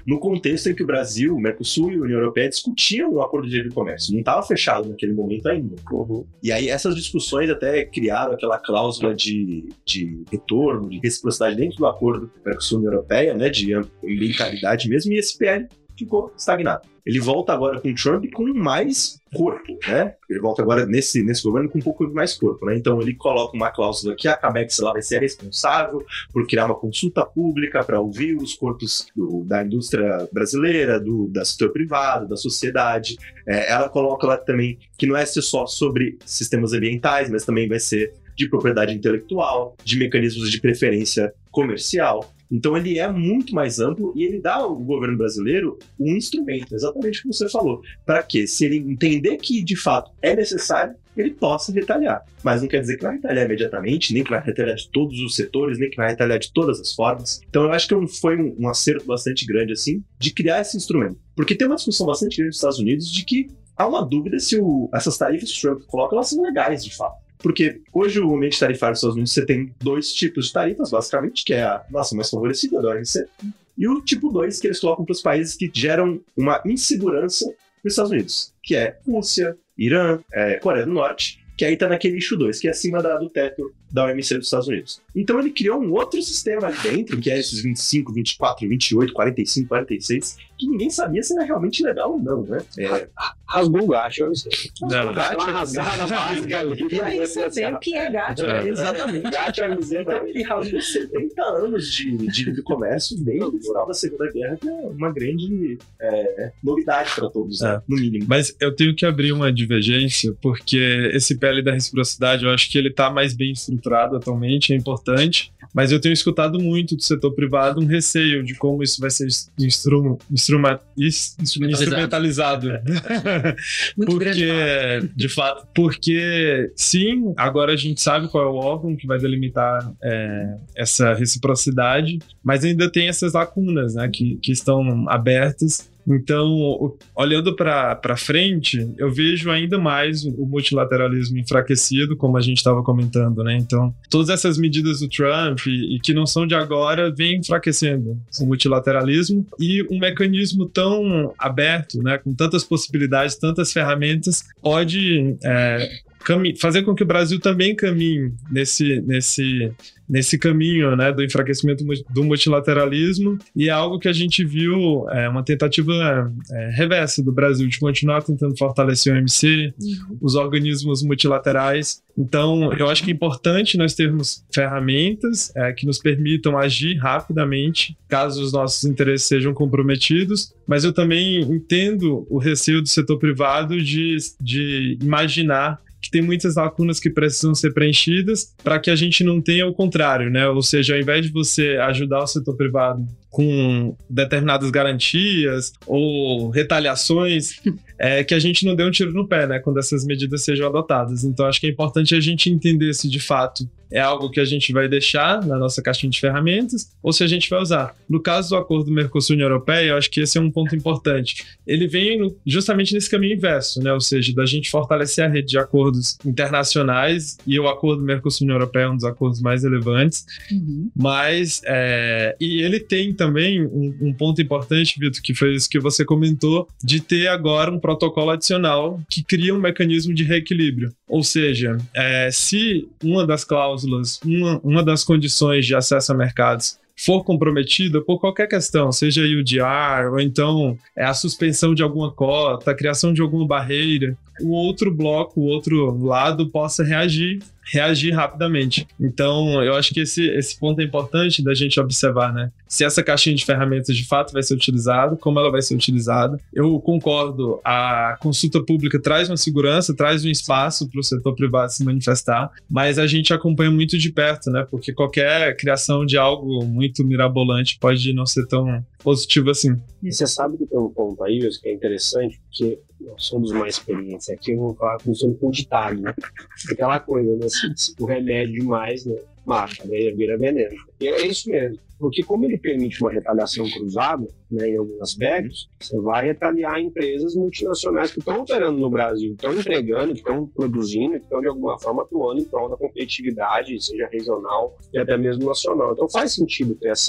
no contexto em que o Brasil, o Mercosul e a União Europeia discutiam o acordo de livre comércio. Não estava fechado naquele momento ainda. Uhum. E aí essas discussões até criaram aquela cláusula de, de retorno, de reciprocidade dentro do acordo Mercosul e União Europeia, né, de ambientalidade mesmo, e esse P L ficou estagnado. Ele volta agora com o Trump com mais corpo, né? Ele volta agora nesse, nesse governo com um pouco mais corpo, né? Então ele coloca uma cláusula que a Camex lá vai ser responsável por criar uma consulta pública para ouvir os corpos do, da indústria brasileira, do da setor privado, da sociedade. É, ela coloca lá também que não é só sobre sistemas ambientais, mas também vai ser de propriedade intelectual, de mecanismos de preferência comercial. Então ele é muito mais amplo e ele dá ao governo brasileiro um instrumento, exatamente como você falou, para que, se ele entender que de fato é necessário, ele possa retaliar. Mas não quer dizer que vai retaliar imediatamente, nem que vai retaliar de todos os setores, nem que vai retaliar de todas as formas. Então eu acho que foi um, um acerto bastante grande assim de criar esse instrumento. Porque tem uma discussão bastante grande nos Estados Unidos de que há uma dúvida se o, essas tarifas que o Trump coloca, elas são legais de fato. Porque hoje o ambiente tarifário dos Estados Unidos, você tem dois tipos de tarifas, basicamente, que é a nação mais favorecida, da O M C, e o tipo dois, que eles colocam para os países que geram uma insegurança para os Estados Unidos, que é Rússia, Irã, é, Coreia do Norte, que aí está naquele eixo dois, que é acima da, do teto da O M C dos Estados Unidos. Então ele criou um outro sistema ali dentro, que é esses vinte e cinco, vinte e quatro, vinte e oito, quarenta e cinco, quarenta e seis, que ninguém sabia se era realmente legal ou não, né? É... Rasgou o gato, eu não sei. Não, Uma rasgada básica ali. Vai saber o que é gato. É, exatamente. Gato é então ele rasgou setenta anos de, de livre comércio desde o final da Segunda Guerra, que é uma grande é, novidade para todos, é. né? No mínimo. Mas eu tenho que abrir uma divergência, porque esse P L da reciprocidade, eu acho que ele está mais bem estruturado atualmente, é importante, mas eu tenho escutado muito do setor privado um receio de como isso vai ser instru instruma instrumentalizado. Muito porque, grande. de fato, porque sim, agora a gente sabe qual é o órgão que vai delimitar é, essa reciprocidade, mas ainda tem essas lacunas, né, que, que estão abertas. Então, olhando para frente, eu vejo ainda mais o multilateralismo enfraquecido, como a gente estava comentando, né? Então, todas essas medidas do Trump, e, e que não são de agora, vêm enfraquecendo o multilateralismo e um mecanismo tão aberto, né? Com tantas possibilidades, tantas ferramentas, pode é, fazer com que o Brasil também caminhe nesse, nesse, nesse caminho, né, do enfraquecimento do multilateralismo, e é algo que a gente viu, é, uma tentativa é, reversa do Brasil de continuar tentando fortalecer o O M C, uhum. os organismos multilaterais. Então, eu acho que é importante nós termos ferramentas é, que nos permitam agir rapidamente, caso os nossos interesses sejam comprometidos, mas eu também entendo o receio do setor privado de, de imaginar que tem muitas lacunas que precisam ser preenchidas para que a gente não tenha o contrário, né? Ou seja, ao invés de você ajudar o setor privado com determinadas garantias ou retaliações, é que a gente não dê um tiro no pé, né? Quando essas medidas sejam adotadas. Então, acho que é importante a gente entender se, de fato, é algo que a gente vai deixar na nossa caixinha de ferramentas ou se a gente vai usar. No caso do acordo Mercosul-União Europeia, eu acho que esse é um ponto importante. Ele vem justamente nesse caminho inverso, né? Ou seja, da gente fortalecer a rede de acordos internacionais, e o acordo Mercosul-União Europeia é um dos acordos mais relevantes, uhum. mas é, e ele tem também um, um ponto importante, Vitor, que foi isso que você comentou, de ter agora um protocolo adicional que cria um mecanismo de reequilíbrio. Ou seja, é, se uma das cláusulas, uma, uma das condições de acesso a mercados for comprometida por qualquer questão, seja U D R, ou então é a suspensão de alguma cota, a criação de alguma barreira, o outro bloco, o outro lado possa reagir, reagir rapidamente. Então, eu acho que esse, esse ponto é importante da gente observar, né? Se essa caixinha de ferramentas de fato vai ser utilizada, como ela vai ser utilizada. Eu concordo, a consulta pública traz uma segurança, traz um espaço para o setor privado se manifestar, mas a gente acompanha muito de perto, né? Porque qualquer criação de algo muito mirabolante pode não ser tão positivo assim. E você sabe que tem um ponto aí, que é interessante, porque nós somos mais experientes aqui, eu vou falar funciona com ditado, né? Aquela coisa, né? Se, se o remédio demais, né? Mata, né? Vira veneno. E é isso mesmo. Porque como ele permite uma retaliação cruzada, né, em alguns aspectos, você vai retaliar empresas multinacionais que estão operando no Brasil, estão entregando, que estão produzindo, que estão de alguma forma atuando em prol da competitividade, seja regional e até mesmo nacional. Então faz sentido ter essa,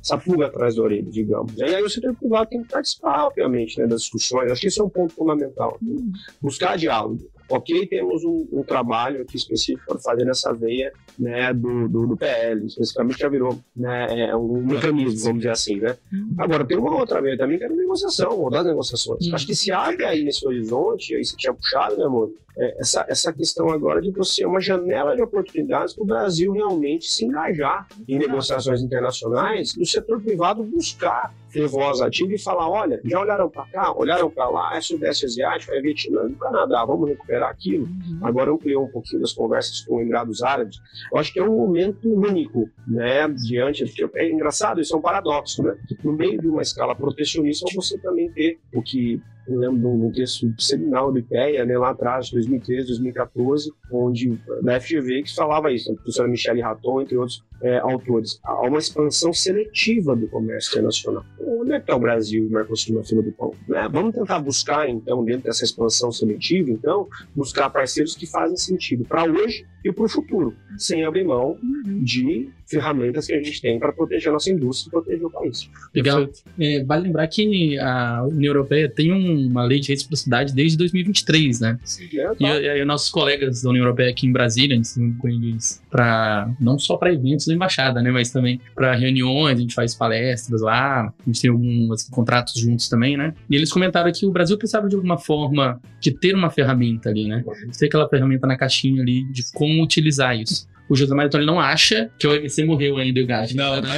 essa pulga atrás da orelha, digamos. E aí o setor privado tem que participar, obviamente, né, das discussões. Acho que esse é um ponto fundamental. Buscar diálogo. Ok, temos um, um trabalho aqui específico para fazer nessa veia, né, do, do, do P L, especificamente já virou, né, é um mecanismo, vamos dizer assim, né. Agora, tem uma outra veia também que é a negociação, rodar as negociações. Acho que se abre aí nesse horizonte, aí você tinha puxado, né, amor, é, essa, essa questão agora de você, uma janela de oportunidades para o Brasil realmente se engajar em negociações internacionais, e o setor privado buscar ter voz ativa e falar, olha, já olharam para cá, olharam para lá, é Sudeste Asiático, é Vietnã, do Canadá, vamos recuperar aquilo. Agora ampliou um pouquinho das conversas com Emirados Árabes. Eu acho que é um momento único, né, diante, é engraçado, isso é um paradoxo, né, no meio de uma escala protecionista, você também ter o que eu lembro de um texto seminal do IPEA, né, lá atrás, dois mil e treze, dois mil e quatorze, onde, da F G V, que falava isso, a professora Michele Raton, entre outros é, autores. Há uma expansão seletiva do comércio internacional. Onde é que está o Brasil e o Mercosul na fila do pão? Né? Vamos tentar buscar, então, dentro dessa expansão seletiva, então, buscar parceiros que fazem sentido para hoje e para o futuro, sem abrir mão de ferramentas que a gente tem para proteger a nossa indústria e proteger o país. Legal. É, vale lembrar que a União Europeia tem uma lei de reciprocidade desde dois mil e vinte e três, né? Sim, é, tá. E, e, e nossos colegas da União Europeia aqui em Brasília, a gente se com eles para não só para eventos da embaixada, né, mas também para reuniões, a gente faz palestras lá, a gente tem alguns contratos juntos também, né? E eles comentaram que o Brasil precisava de alguma forma de ter uma ferramenta ali, né? Ter aquela ferramenta na caixinha ali de como utilizar isso. O José Mário, então, ele não acha que o O M C morreu ainda, o Gás. Não, ainda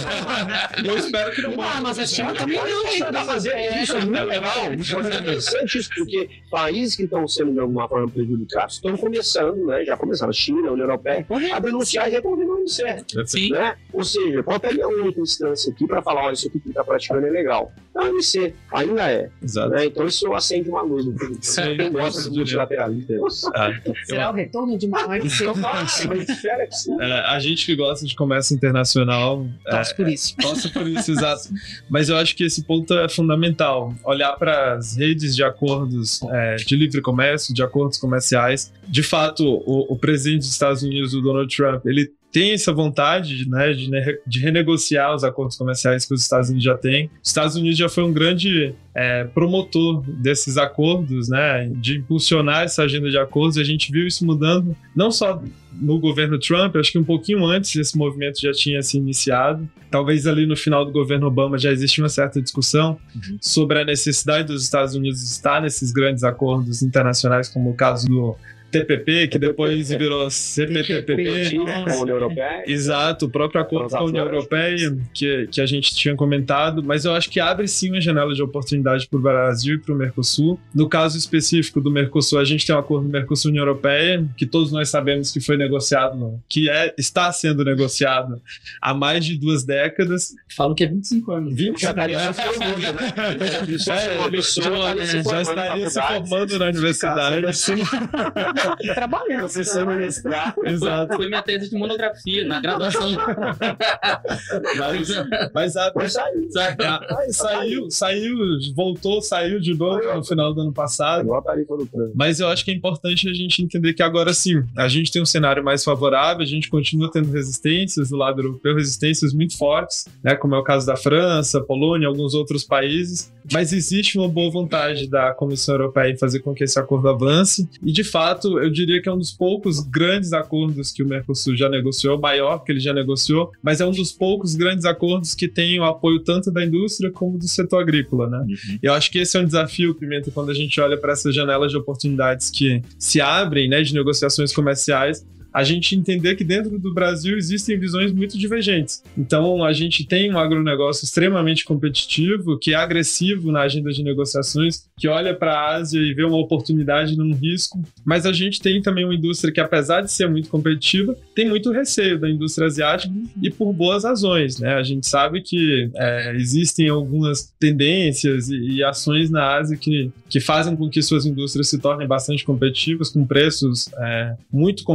não. Eu espero que não morra. Ah, mas a China também não fazer isso. É muito legal. É interessante isso, porque países que estão sendo, de alguma forma, prejudicados estão começando, né? Já começaram, a China, a União Europeia, a denunciar e recorrer ao O M C. Sim. Né? Ou seja, pode pegar uma outra instância aqui para falar, olha, isso aqui que está praticando é legal. É o O M C, ainda é. Exato. Né? Então isso acende uma luz. Quem gosta do multilateralismo. Ah, será o retorno de uma O M C? É, a gente que gosta de comércio internacional torce é, por isso. Torce por isso, exato. Mas eu acho que esse ponto é fundamental. Olhar para as redes de acordos é, de livre comércio, de acordos comerciais. De fato, o, o presidente dos Estados Unidos, o Donald Trump, ele tem essa vontade, né, de, de renegociar os acordos comerciais que os Estados Unidos já têm. Os Estados Unidos já foi um grande é, promotor desses acordos, né, de impulsionar essa agenda de acordos, e a gente viu isso mudando, não só no governo Trump, acho que um pouquinho antes esse movimento já tinha se iniciado. Talvez ali no final do governo Obama já existe uma certa discussão uhum. sobre a necessidade dos Estados Unidos estar nesses grandes acordos internacionais, como o caso do T P P, que depois virou C P T P P. Com a União Europeia. Exato, o próprio acordo com a União Europeia, que, que a gente tinha comentado, mas eu acho que abre sim uma janela de oportunidade para o Brasil e para o Mercosul. No caso específico do Mercosul, a gente tem um acordo Mercosul-União Europeia, que todos nós sabemos que foi negociado, que é, está sendo negociado há mais de duas décadas. Falam que é vinte e cinco anos. vinte e cinco anos. Já estaria se formando na universidade. Trabalhando. Professor mestrado. Exato. Foi minha tese de monografia na graduação. mas, mas a, mas saiu. Saiu, saiu, saiu, voltou, saiu de novo no final do ano passado. Mas eu acho que é importante a gente entender que agora sim, a gente tem um cenário mais favorável, a gente continua tendo resistências do lado europeu, resistências muito fortes, né, como é o caso da França, Polônia, alguns outros países, mas existe uma boa vontade da Comissão Europeia em fazer com que esse acordo avance, e de fato eu diria que é um dos poucos grandes acordos que o Mercosul já negociou, maior que ele já negociou, mas é um dos poucos grandes acordos que tem o apoio tanto da indústria como do setor agrícola, né? Uhum. Eu acho que esse é um desafio, Pimenta, quando a gente olha para essas janelas de oportunidades que se abrem, né, de negociações comerciais, a gente entender que dentro do Brasil existem visões muito divergentes. Então, a gente tem um agronegócio extremamente competitivo, que é agressivo na agenda de negociações, que olha para a Ásia e vê uma oportunidade num risco, mas a gente tem também uma indústria que, apesar de ser muito competitiva, tem muito receio da indústria asiática e por boas razões, né? A gente sabe que é, existem algumas tendências e, e ações na Ásia que, que fazem com que suas indústrias se tornem bastante competitivas, com preços é, muito competitivos,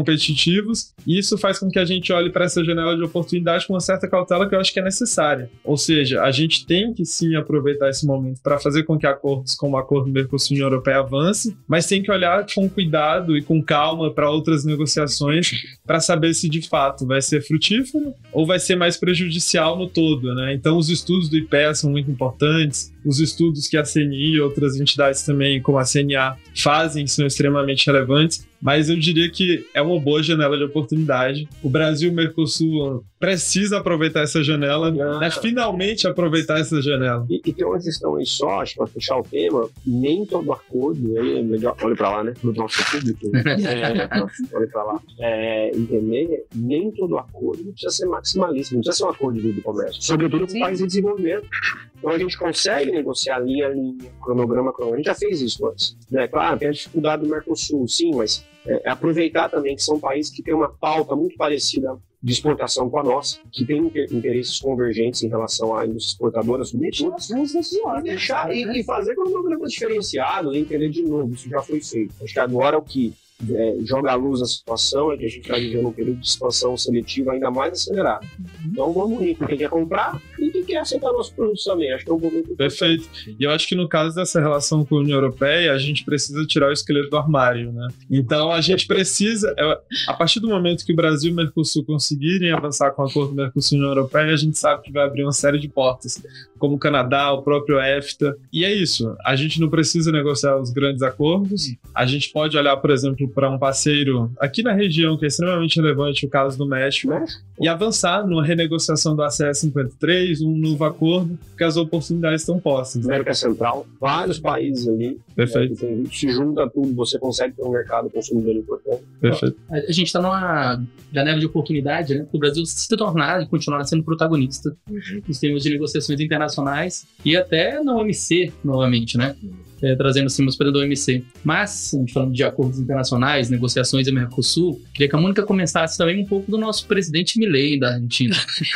positivos, e isso faz com que a gente olhe para essa janela de oportunidade com uma certa cautela que eu acho que é necessária. Ou seja, a gente tem que sim aproveitar esse momento para fazer com que acordos como o acordo Mercosul e União Europeia avancem, mas tem que olhar com cuidado e com calma para outras negociações para saber se de fato vai ser frutífero ou vai ser mais prejudicial no todo, né? Então os estudos do I P E A são muito importantes, os estudos que a C N I e outras entidades também, como a C N A, fazem são extremamente relevantes, mas eu diria que é uma boa janela de oportunidade. O Brasil e o Mercosul precisa aproveitar essa janela, né? Finalmente aproveitar essa janela. E, e tem uma questão aí só, acho que para fechar o tema, nem todo acordo, aí é melhor, olha para lá, né, no nosso público, é, olha para lá, é, entender, nem todo acordo precisa ser maximalista, não precisa ser um acordo de livre comércio, sobretudo com países em desenvolvimento. Então a gente consegue negociar linha a linha, cronograma a cronograma. A gente já fez isso antes. Né? Claro, tem a dificuldade do Mercosul, sim, mas é, é aproveitar também que são países que têm uma pauta muito parecida de exportação com a nossa, que tem inter- interesses convergentes em relação à indústria exportadora, sobretudo, e, deixar, e, e fazer cronograma diferenciado, e entender de novo, isso já foi feito. Acho que agora o que É, joga a luz na situação é que a gente está vivendo um período de expansão seletiva ainda mais acelerado. Então vamos unir com quem quer comprar e quem quer aceitar nossos produtos também. Acho que é um momento. Perfeito. E eu acho que no caso dessa relação com a União Europeia, a gente precisa tirar o esqueleto do armário, né? Então a gente precisa, a partir do momento que o Brasil e o Mercosul conseguirem avançar com o acordo Mercosul e União Europeia, a gente sabe que vai abrir uma série de portas, como o Canadá, o próprio EFTA. E é isso. A gente não precisa negociar os grandes acordos. A gente pode olhar, por exemplo, para um parceiro aqui na região, que é extremamente relevante, o caso do México, e avançar numa renegociação do A C E cinquenta e três, um novo acordo, porque as oportunidades estão postas. América Central, vários países ali. Perfeito. Né, se junta tudo, você consegue ter um mercado consumidor importante. Perfeito. A gente está numa janela de oportunidade, né, para o Brasil se tornar e continuar sendo protagonista nos termos de negociações internacionais e até na O M C, novamente, né? É, trazendo assim uma experiência do O M C. Mas, a gente falando de acordos internacionais, negociações em Mercosul, queria que a Mônica começasse também um pouco do nosso presidente Milei da Argentina.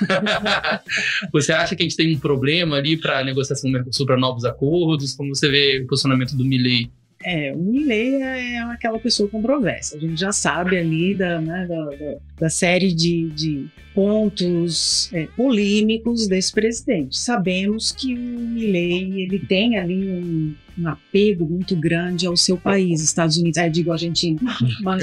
Você acha que a gente tem um problema ali para a negociação do Mercosul para novos acordos? Como você vê o posicionamento do Milei? É, o Milei é aquela pessoa controversa. A gente já sabe ali da, né, da, da, da série de, de pontos é, polêmicos desse presidente. Sabemos que o Milei, ele tem ali um, um apego muito grande ao seu país, Estados Unidos, é, digo Argentina. Mas,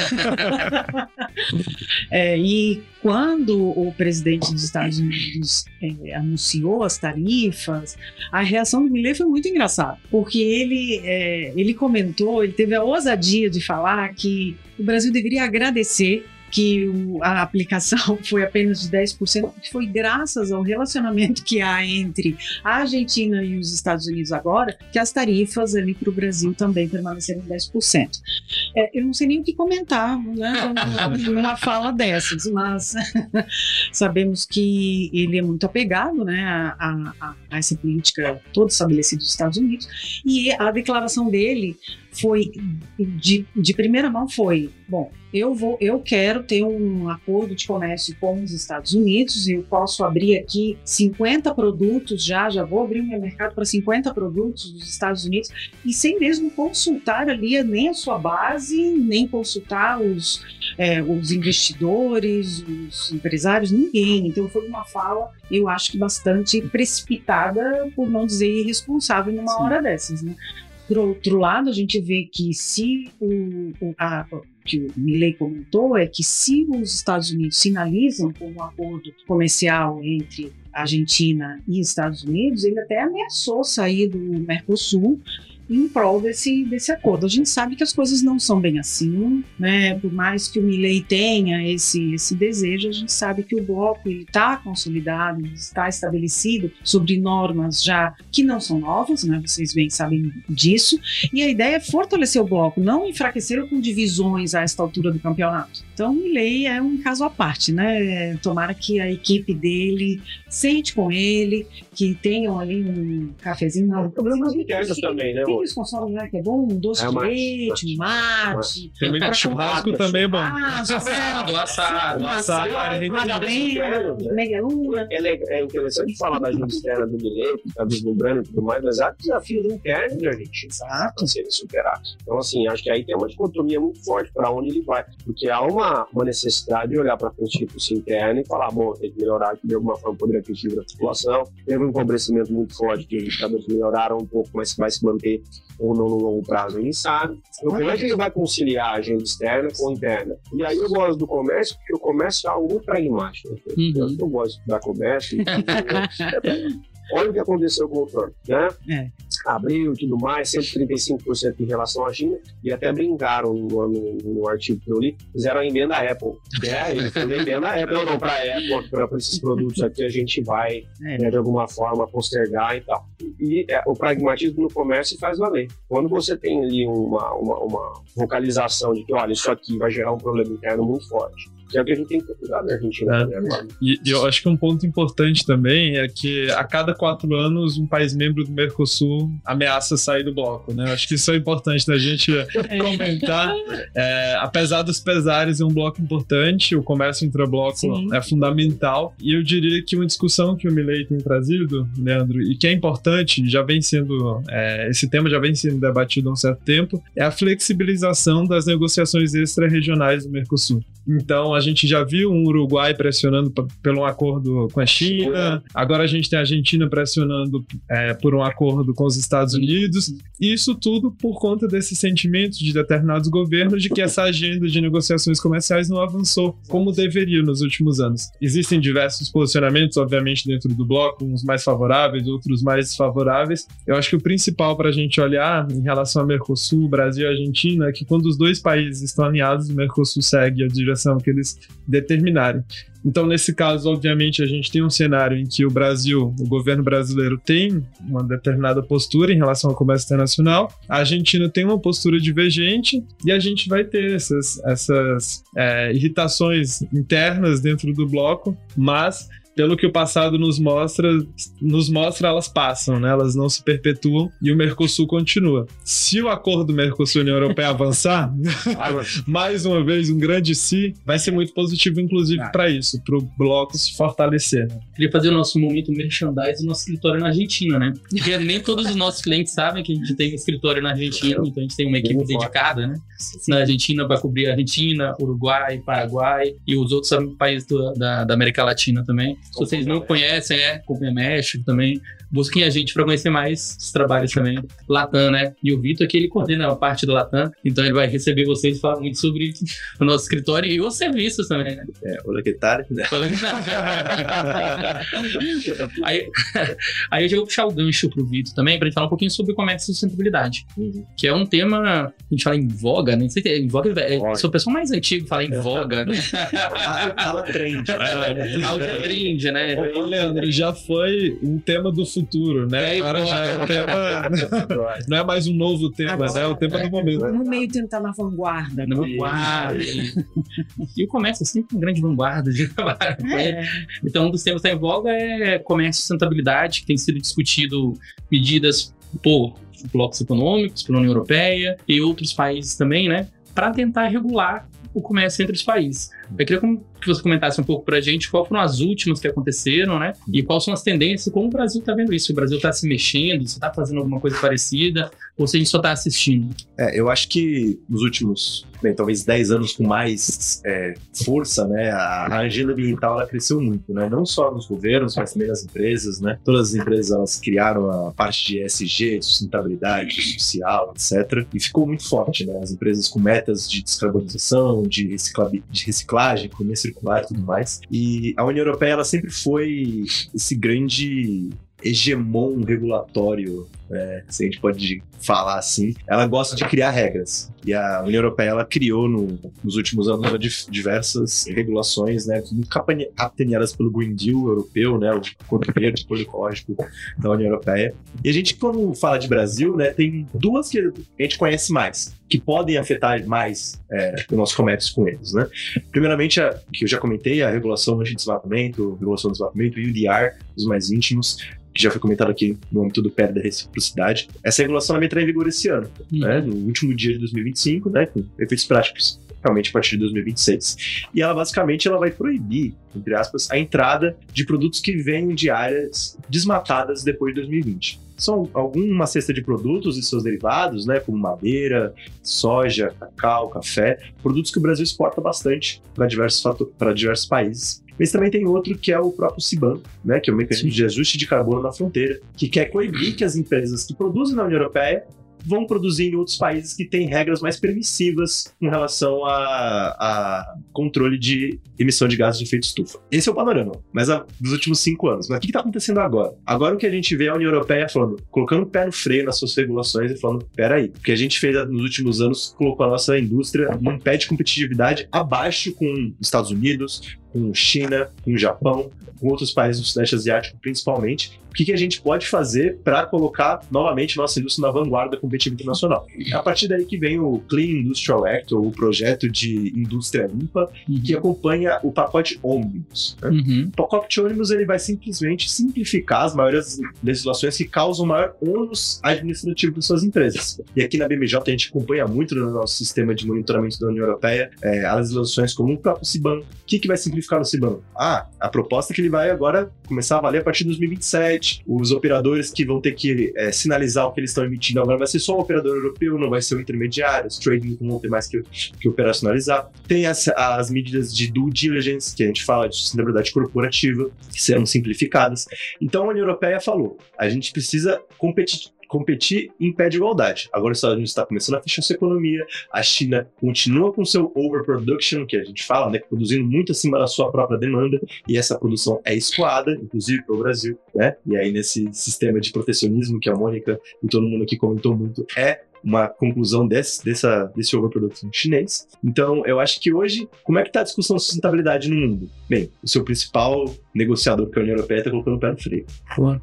é, e quando o presidente dos Estados Unidos é, anunciou as tarifas, a reação do Milei foi muito engraçada, porque ele, é, ele comentou, ele teve a ousadia de falar que o Brasil deveria agradecer que o, a aplicação foi apenas de dez por cento, que foi graças ao relacionamento que há entre a Argentina e os Estados Unidos agora, que as tarifas ali para o Brasil também permaneceram em dez por cento. É, eu não sei nem o que comentar, né, numa fala dessas, mas sabemos que ele é muito apegado, né, a, a, a essa política toda estabelecida dos Estados Unidos, e a declaração dele foi, de, de primeira mão foi, bom, eu, vou, eu quero ter um acordo de comércio com os Estados Unidos, eu posso abrir aqui cinquenta produtos já, já vou abrir o meu mercado para cinquenta produtos dos Estados Unidos, e sem mesmo consultar ali nem a sua base, nem consultar os, é, os investidores, os empresários, ninguém. Então foi uma fala, eu acho que bastante precipitada, por não dizer irresponsável numa Sim. hora dessas, né? Por outro lado, a gente vê que se o, o, a, o que o Milei comentou é que se os Estados Unidos sinalizam com um acordo comercial entre a Argentina e Estados Unidos, ele até ameaçou sair do Mercosul em prol desse, desse acordo. A gente sabe que as coisas não são bem assim, né? Por mais que o Milei tenha esse, esse desejo, a gente sabe que o bloco está consolidado, está estabelecido sobre normas já que não são novas, né? Vocês bem sabem disso, e a ideia é fortalecer o bloco, não enfraquecê-lo com divisões a esta altura do campeonato. Então o Milei é um caso à parte, né? Tomara que a equipe dele sente com ele, que tenham ali um cafezinho. Não, problemas internos também, né? eles consomem, né? Que é bom, um doce É, de mate, leite, mate. mate. Tem muito churrasco também, é bom. Ah, Assado, assado, Assado, megaluna. É, le- é interessante falar da agenda externa do Milei, que está vislumbrando e tudo mais, mas há desafios internos da Argentina para serem superados. Então, assim, acho que aí tem uma dicotomia muito forte para onde ele vai, porque há uma, uma necessidade de olhar para a Constituição interna e falar, bom, tem que melhorar aqui de alguma forma o poder aquisitivo da população. Teve um empobrecimento muito forte, que os indicadores melhoraram um pouco, mas vai se manter ou não no longo prazo, ninguém sabe. Então, como é que ele vai conciliar a agenda externa com a interna? E aí eu gosto do comércio, porque o comércio é algo muito pragmático. Uhum. Eu não gosto da comércio. Olha o que aconteceu com o Trump, né? É. Abriu e tudo mais, cento e trinta e cinco por cento em relação à China, e até brincaram no, no, no artigo que eu li, fizeram a emenda Apple. É, ele fez a emenda Apple, não, não, para a Apple, para esses produtos aqui a gente vai, É. né, de alguma forma, postergar e tal. E é, o pragmatismo no comércio faz valer. Quando você tem ali uma, uma, uma vocalização de que, olha, isso aqui vai gerar um problema interno muito forte, que é o que a gente tem que cuidar da Argentina. É. Né, agora. E, e eu acho que um ponto importante também é que a cada quatro anos um país membro do Mercosul ameaça sair do bloco, né? Eu acho que isso é importante da gente comentar. É, apesar dos pesares, é um bloco importante, o comércio intrabloco Sim. é fundamental. E eu diria que uma discussão que o Milei tem trazido, Leandro, e que é importante, já vem sendo, é, esse tema já vem sendo debatido há um certo tempo, é a flexibilização das negociações extra-regionais do Mercosul. Então, a gente já viu um Uruguai pressionando p- pelo um acordo com a China, agora a gente tem a Argentina pressionando é, por um acordo com os Estados Unidos, e isso tudo por conta desse sentimento de determinados governos de que essa agenda de negociações comerciais não avançou como deveria nos últimos anos. Existem diversos posicionamentos, obviamente, dentro do bloco, uns mais favoráveis, outros mais desfavoráveis. Eu acho que o principal para a gente olhar em relação ao Mercosul, Brasil e Argentina, é que quando os dois países estão alinhados, o Mercosul segue a direção que eles determinarem. Então, nesse caso, obviamente, a gente tem um cenário em que o Brasil, o governo brasileiro, tem uma determinada postura em relação ao comércio internacional, a Argentina tem uma postura divergente e a gente vai ter essas, essas é, irritações internas dentro do bloco, mas pelo que o passado nos mostra, nos mostra, elas passam, né? Elas não se perpetuam e o Mercosul continua. Se o acordo Mercosul-União Europeia avançar, mais uma vez, um grande si, vai ser muito positivo, inclusive, para isso, para o bloco se fortalecer. Né? Queria fazer o nosso momento merchandise do nosso escritório na Argentina, né? Porque nem todos os nossos clientes sabem que a gente tem um escritório na Argentina, então a gente tem uma equipe dedicada, né? Na Argentina para cobrir a Argentina, Uruguai, Paraguai e os outros países do, da, da América Latina também. Se vocês não conhecem, é, acompanha México também. Busquem a gente para conhecer mais os trabalhos também. Latam, né? E o Vitor aqui, ele coordena a parte do Latam, então ele vai receber vocês e falar muito sobre o nosso escritório e os serviços também, né? É, olha que tal, né? aí, aí eu já vou puxar o gancho pro Vitor também, pra gente falar um pouquinho sobre comércio e sustentabilidade, que é um tema, a gente fala em voga, né? Não sei se é em voga, é, sou o pessoal mais antigo fala em voga, né? Fala trend. É trend, né? Ô, Leandro, já foi um tema do futuro, né? É, Agora já é um tema. Não é mais um novo tema, Agora, né? É o tema do momento. No meio tentar na vanguarda. Na vanguarda. E o comércio é sempre uma grande vanguarda de trabalho. É. Então, um dos temas que está em voga é comércio e sustentabilidade, que tem sido discutido medidas por blocos econômicos, pela União Europeia e outros países também, né? Para tentar regular o comércio entre os países. Eu queria que você comentasse um pouco pra gente quais foram as últimas que aconteceram, né? E quais são as tendências, como o Brasil tá vendo isso. Se o Brasil tá se mexendo, se tá fazendo alguma coisa parecida, ou se a gente só tá assistindo. É, eu acho que nos últimos, bem, talvez dez anos com mais é, força, né? A, a agenda ambiental, ela cresceu muito, né? Não só nos governos, mas também nas empresas, né? Todas as empresas, elas criaram a parte de E S G, de sustentabilidade, social, etcétera. E ficou muito forte, né? As empresas com metas de descarbonização, de, recicla, de reciclagem, economia circular e tudo mais. E a União Europeia, ela sempre foi esse grande hegemon regulatório, é, se a gente pode falar assim. Ela gosta de criar regras. E a União Europeia, ela criou no, nos últimos anos diversas regulações, né, muito capitaneadas pelo Green Deal europeu, né, o Acordo Verde Ecológico da União Europeia. E a gente, quando fala de Brasil, né, tem duas que a gente conhece mais, que podem afetar mais é, o nosso comércio com eles, né? Primeiramente, a, que eu já comentei, a regulação anti-desmatamento, regulação do desmatamento, U D R, os mais íntimos, que já foi comentado aqui no âmbito do P E R da reciprocidade. Essa regulação vai entrar em vigor esse ano, uhum. né? No último dia de dois mil e vinte e cinco, né? Com efeitos práticos realmente a partir de dois mil e vinte e seis. E ela basicamente ela vai proibir, entre aspas, a entrada de produtos que venham de áreas desmatadas depois de dois mil e vinte. São alguma cesta de produtos e seus derivados, né, como madeira, soja, cacau, café, produtos que o Brasil exporta bastante para diversos, para diversos países. Mas também tem outro que é o próprio CBAM, né, que é o mecanismo Sim. de ajuste de carbono na fronteira, que quer coibir que as empresas que produzem na União Europeia vão produzir em outros países que têm regras mais permissivas em relação a, a controle de emissão de gases de efeito estufa. Esse é o panorama, mas a, dos últimos cinco anos. Mas o que está acontecendo agora? Agora o que a gente vê é a União Europeia falando, colocando o pé no freio nas suas regulações e falando, peraí, o que a gente fez nos últimos anos colocou a nossa indústria num pé de competitividade abaixo com os Estados Unidos, com China, com Japão, com outros países do Sudeste Asiático principalmente. O que, que a gente pode fazer para colocar novamente nossa indústria na vanguarda competitiva internacional? É a partir daí que vem o Clean Industrial Act, ou o projeto de indústria limpa, uhum. que acompanha o pacote Omnibus. Né? Uhum. O pacote Omnibus ele vai simplesmente simplificar as maiores legislações que causam maior ônus administrativo das suas empresas. E aqui na B M J a gente acompanha muito no nosso sistema de monitoramento da União Europeia é, as legislações como o próprio CBAM. O que, que vai simplificar no CBAM? Ah, a proposta é que ele vai agora começar a valer a partir de dois mil e vinte e sete. Os operadores que vão ter que é, sinalizar o que eles estão emitindo agora vai ser só o operador europeu, não vai ser o intermediário, os trading não vão ter mais que, que operacionalizar. Tem as, as medidas de due diligence, que a gente fala de sustentabilidade corporativa, que serão simplificadas. Então a União Europeia falou, a gente precisa competir competir em pé de igualdade. Agora os Estados Unidos está começando a fechar sua economia, a China continua com seu overproduction, que a gente fala, né, produzindo muito acima da sua própria demanda, e essa produção é escoada, inclusive para o Brasil, né? E aí nesse sistema de protecionismo que a Mônica e todo mundo aqui comentou muito, é uma conclusão desse, dessa, desse overproduction chinês. Então, eu acho que hoje, como é que está a discussão de sustentabilidade no mundo? Bem, o seu principal negociador, que é a União Europeia, está colocando o pé no freio. Boa.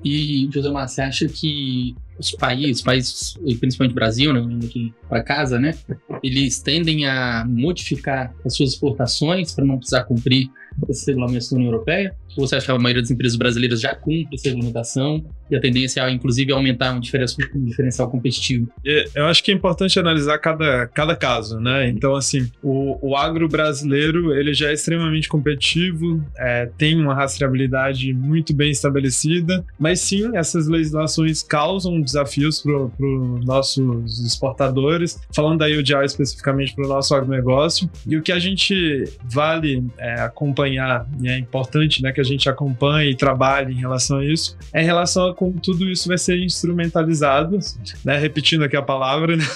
E, José Mar, você acha que os países, países, principalmente o Brasil, né, aqui para casa, né, eles tendem a modificar as suas exportações para não precisar cumprir esses regulamentos da União Europeia? Ou você acha que a maioria das empresas brasileiras já cumpre essa regulamentação e a tendência é, inclusive, aumentar um diferencial, um diferencial competitivo? Eu acho que é importante analisar cada, cada caso, né? Então, assim, o, o agro brasileiro, ele já é extremamente competitivo, é, tem uma rastreabilidade muito bem estabelecida, mas sim, essas legislações causam desafios para os nossos exportadores, falando da U D R especificamente para o nosso agronegócio, e o que a gente vale é, acompanhar, e é importante, né, que a gente acompanhe e trabalhe em relação a isso, é em relação a como tudo isso vai ser instrumentalizado, né, repetindo aqui a palavra, né?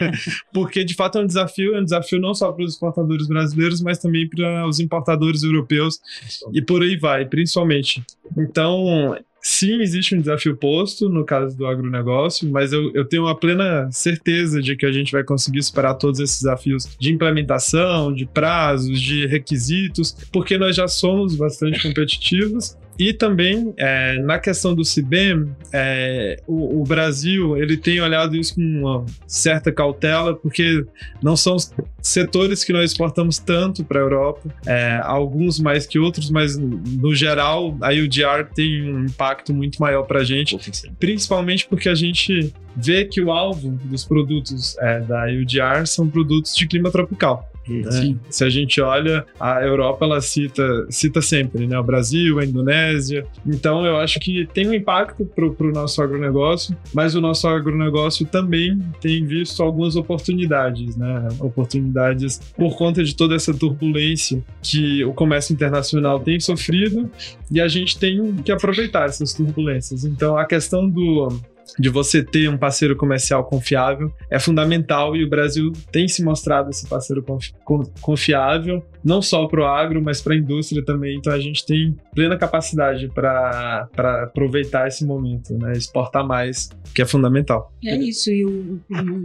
Porque de fato é um desafio, é um desafio não só para os exportadores brasileiros, mas também para os importadores europeus, e por aí vai, principalmente. Então, sim, existe um desafio posto no caso do agronegócio, mas eu, eu tenho uma plena certeza de que a gente vai conseguir superar todos esses desafios de implementação, de prazos, de requisitos, porque nós já somos bastante competitivos. E também, é, na questão do CBAM, é, o, o Brasil ele tem olhado isso com uma certa cautela, porque não são setores que nós exportamos tanto para a Europa, é, alguns mais que outros, mas no geral a U D R tem um impacto muito maior para a gente, principalmente porque a gente vê que o alvo dos produtos é, da U D R são produtos de clima tropical. Né? Se a gente olha, a Europa ela cita, cita sempre, né? O Brasil, a Indonésia. Então eu acho que tem um impacto para o nosso agronegócio, mas o nosso agronegócio também tem visto algumas oportunidades, né? Oportunidades por conta de toda essa turbulência que o comércio internacional tem sofrido, e a gente tem que aproveitar essas turbulências. Então a questão do de você ter um parceiro comercial confiável é fundamental, e o Brasil tem se mostrado esse parceiro confiável, não só para o agro, mas para a indústria também. Então a gente tem plena capacidade para aproveitar esse momento, né? Exportar mais, que é fundamental. É isso, e o,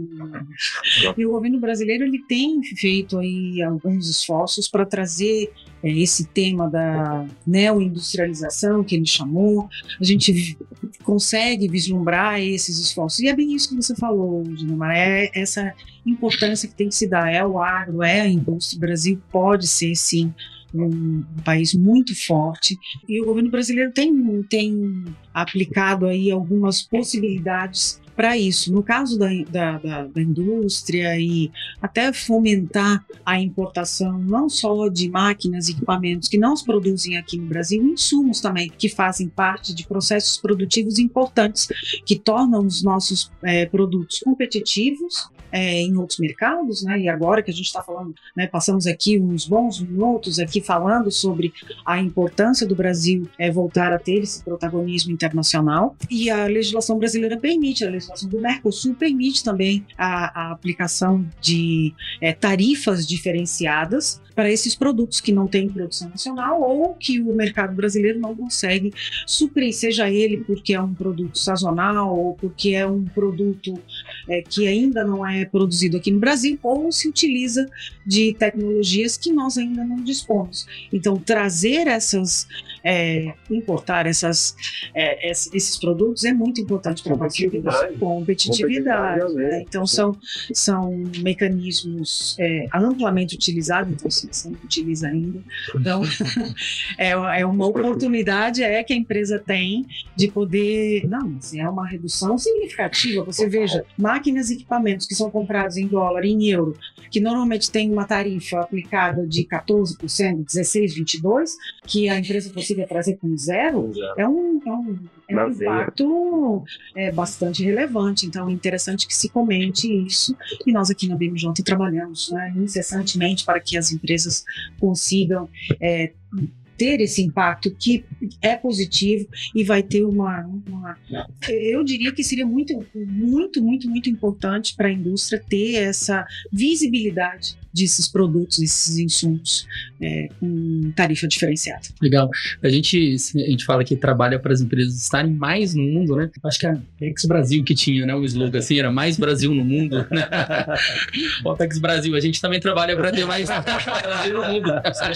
o, e o governo brasileiro ele tem feito aí alguns esforços para trazer é, esse tema da neoindustrialização que ele chamou, a gente consegue vislumbrar esses esforços. E é bem isso que você falou, Gilmar, é essa importância que tem que se dar, é o agro, é a indústria. O Brasil pode ser, sim, um país muito forte, e o governo brasileiro tem, tem aplicado aí algumas possibilidades para isso. No caso da, da, da, da indústria, e até fomentar a importação não só de máquinas e equipamentos que não se produzem aqui no Brasil, insumos também que fazem parte de processos produtivos importantes que tornam os nossos é, produtos competitivos É, em outros mercados, né? E agora que a gente está falando, né, passamos aqui uns bons minutos aqui falando sobre a importância do Brasil é, voltar a ter esse protagonismo internacional, e a legislação brasileira permite, a legislação do Mercosul permite também a, a aplicação de é, tarifas diferenciadas para esses produtos que não têm produção nacional ou que o mercado brasileiro não consegue suprir, seja ele porque é um produto sazonal ou porque é um produto é, que ainda não é produzido aqui no Brasil, ou se utiliza de tecnologias que nós ainda não dispomos. Então, trazer essas, é, importar essas, é, esses produtos é muito importante para a competitividade. competitividade né? Então, são, são mecanismos é, amplamente utilizados, então, se você não utiliza ainda, então, é, é uma oportunidade é, que a empresa tem de poder, não, assim, é uma redução significativa. Você veja, máquinas e equipamentos que são comprados em dólar e em euro, que normalmente tem uma tarifa aplicada de quatorze por cento, dezesseis, vinte e dois por cento, que a empresa consiga trazer com zero, é um, é um, é um impacto é, bastante relevante. Então é interessante que se comente isso, e nós aqui na B M J trabalhamos, né, incessantemente para que as empresas consigam é, ter esse impacto que é positivo e vai ter uma, uma... Eu diria que seria muito, muito, muito, muito importante para a indústria ter essa visibilidade desses produtos, desses insumos é, com tarifa diferenciada. Legal. A gente, a gente fala que trabalha para as empresas estarem mais no mundo, né? Acho que a Apex Brasil que tinha, né? O slogan assim, era mais Brasil no mundo, né? O Apex Brasil, a gente também trabalha para ter mais Brasil no mundo.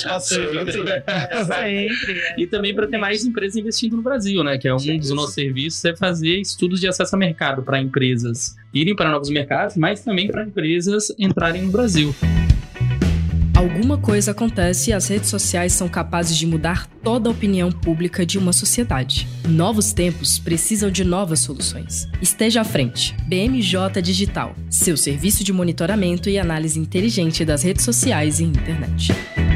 E também para ter mais empresas investindo no Brasil, né? Que é um dos nossos serviços, é fazer estudos de acesso a mercado para empresas irem para novos mercados, mas também para empresas entrarem no Brasil. Alguma coisa acontece e as redes sociais são capazes de mudar toda a opinião pública de uma sociedade. Novos tempos precisam de novas soluções. Esteja à frente. B M J Digital, seu serviço de monitoramento e análise inteligente das redes sociais e internet.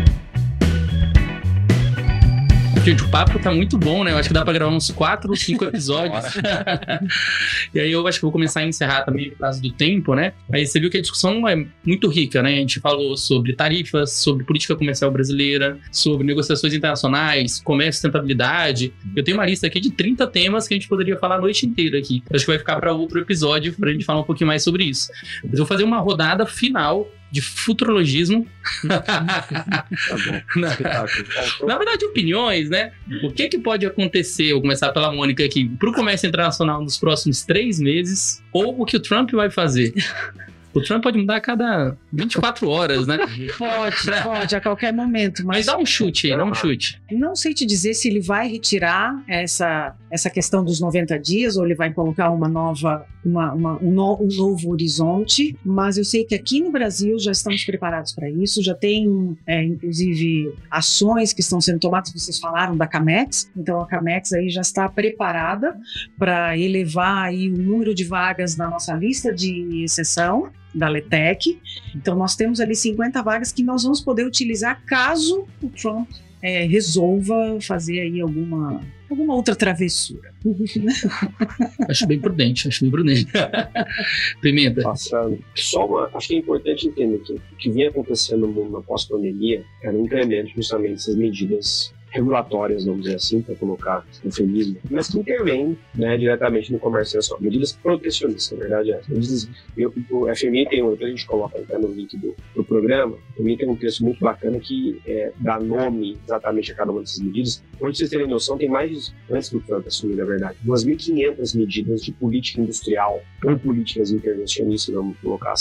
Gente, o papo tá muito bom, né? Eu acho que dá pra gravar uns quatro ou cinco episódios. E aí eu acho que vou começar a encerrar também por causa do tempo, né? Aí você viu que a discussão é muito rica, né? A gente falou sobre tarifas, sobre política comercial brasileira, sobre negociações internacionais, comércio e sustentabilidade. Eu tenho uma lista aqui de trinta temas que a gente poderia falar a noite inteira aqui. Acho que vai ficar para outro episódio pra gente falar um pouquinho mais sobre isso. Mas eu vou fazer uma rodada final de futurologismo. Tá bom. na, na verdade, opiniões, né? O que que pode acontecer, vou começar pela Mônica aqui, para o comércio internacional nos próximos três meses, ou o que o Trump vai fazer? O Trump pode mudar a cada vinte e quatro horas, né? Pode, pode, a qualquer momento. Mas, mas dá um chute aí, dá um chute. Não sei te dizer se ele vai retirar essa, essa questão dos noventa dias ou ele vai colocar uma nova, uma, uma, um, no, um novo horizonte, mas eu sei que aqui no Brasil já estamos preparados para isso, já tem, é, inclusive, ações que estão sendo tomadas, vocês falaram da Camex, então a Camex aí já está preparada para elevar aí o número de vagas na nossa lista de exceção da LETEC. Então nós temos ali cinquenta vagas que nós vamos poder utilizar caso o Trump é, resolva fazer aí alguma, alguma outra travessura. Acho bem prudente, acho bem prudente. Pimenta. Passando. Só uma, acho que é importante entender que o que vinha acontecendo no mundo na pós-pandemia era um incremento justamente dessas medidas regulatórias, vamos dizer assim, para colocar eufemismo, mas que intervêm, né, diretamente no comércio nacional. Medidas protecionistas, na verdade. É. Medidas, eu, o F M I tem um, depois a gente coloca até no link do, do programa, o F M I tem um texto muito bacana que é, dá nome exatamente a cada uma dessas medidas. Onde vocês terem noção, tem mais, antes do Trump assumir, na verdade, umas mil e quinhentas medidas de política industrial ou políticas intervencionistas, vamos colocar assim,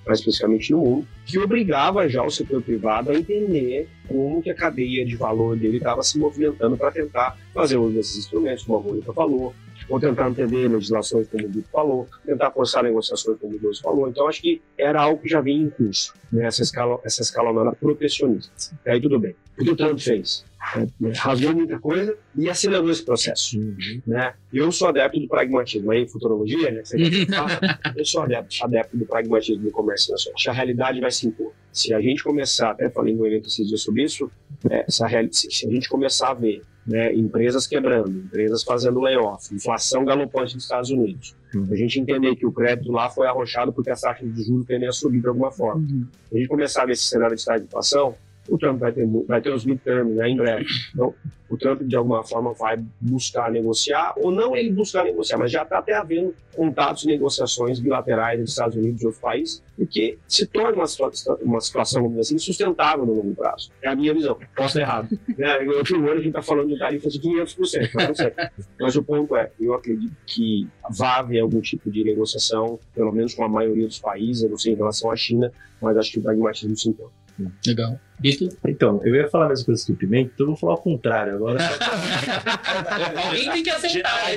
mais especificamente no mundo, que obrigava já o setor privado a entender como que a cadeia de valor dele estava se movimentando para tentar fazer uso desses instrumentos, como a Mônica falou, ou tentar entender legislações, como o Vitor falou, tentar forçar negociações, como o Deus falou. Então, acho que era algo que já vinha em curso, né? essa, escala, essa escalonada protecionista. E aí, tudo bem. O que o Trump fez? É, rasgou muita coisa e acelerou esse processo. Uhum. Né? Eu sou adepto do pragmatismo. Aí, futurologia, né? Você fala, eu sou adepto, adepto do pragmatismo do comércio nacional. Acho que a realidade vai se impor. Se a gente começar, até falei no evento esses dias sobre isso, é, essa real, se, se a gente começar a ver, né, empresas quebrando, empresas fazendo layoff, inflação galopante nos Estados Unidos, uhum. a gente entender que o crédito lá foi arrochado porque as taxas de juros tendem a subir de alguma forma. Uhum. Se a gente começar a ver esse cenário de estagflação, o Trump vai ter, vai ter os midterms, né, em breve. Então, o Trump, de alguma forma, vai buscar negociar, ou não ele buscar negociar, mas já está até havendo contatos e negociações bilaterais dos Estados Unidos e outros países, porque se torna uma, situa uma situação, vamos dizer assim, insustentável no longo prazo. É a minha visão. Posso estar errado. Né? No último ano, a gente está falando de tarifas de quinhentos por cento, mas não sei. Mas o ponto é, eu acredito que vai haver algum tipo de negociação, pelo menos com a maioria dos países, eu não sei em relação à China, mas acho que o pragmatismo se impõe. Legal. Vitor? Então, eu ia falar a mesma coisa que o Pimenta, então eu vou falar o contrário agora. Alguém tem que acertar.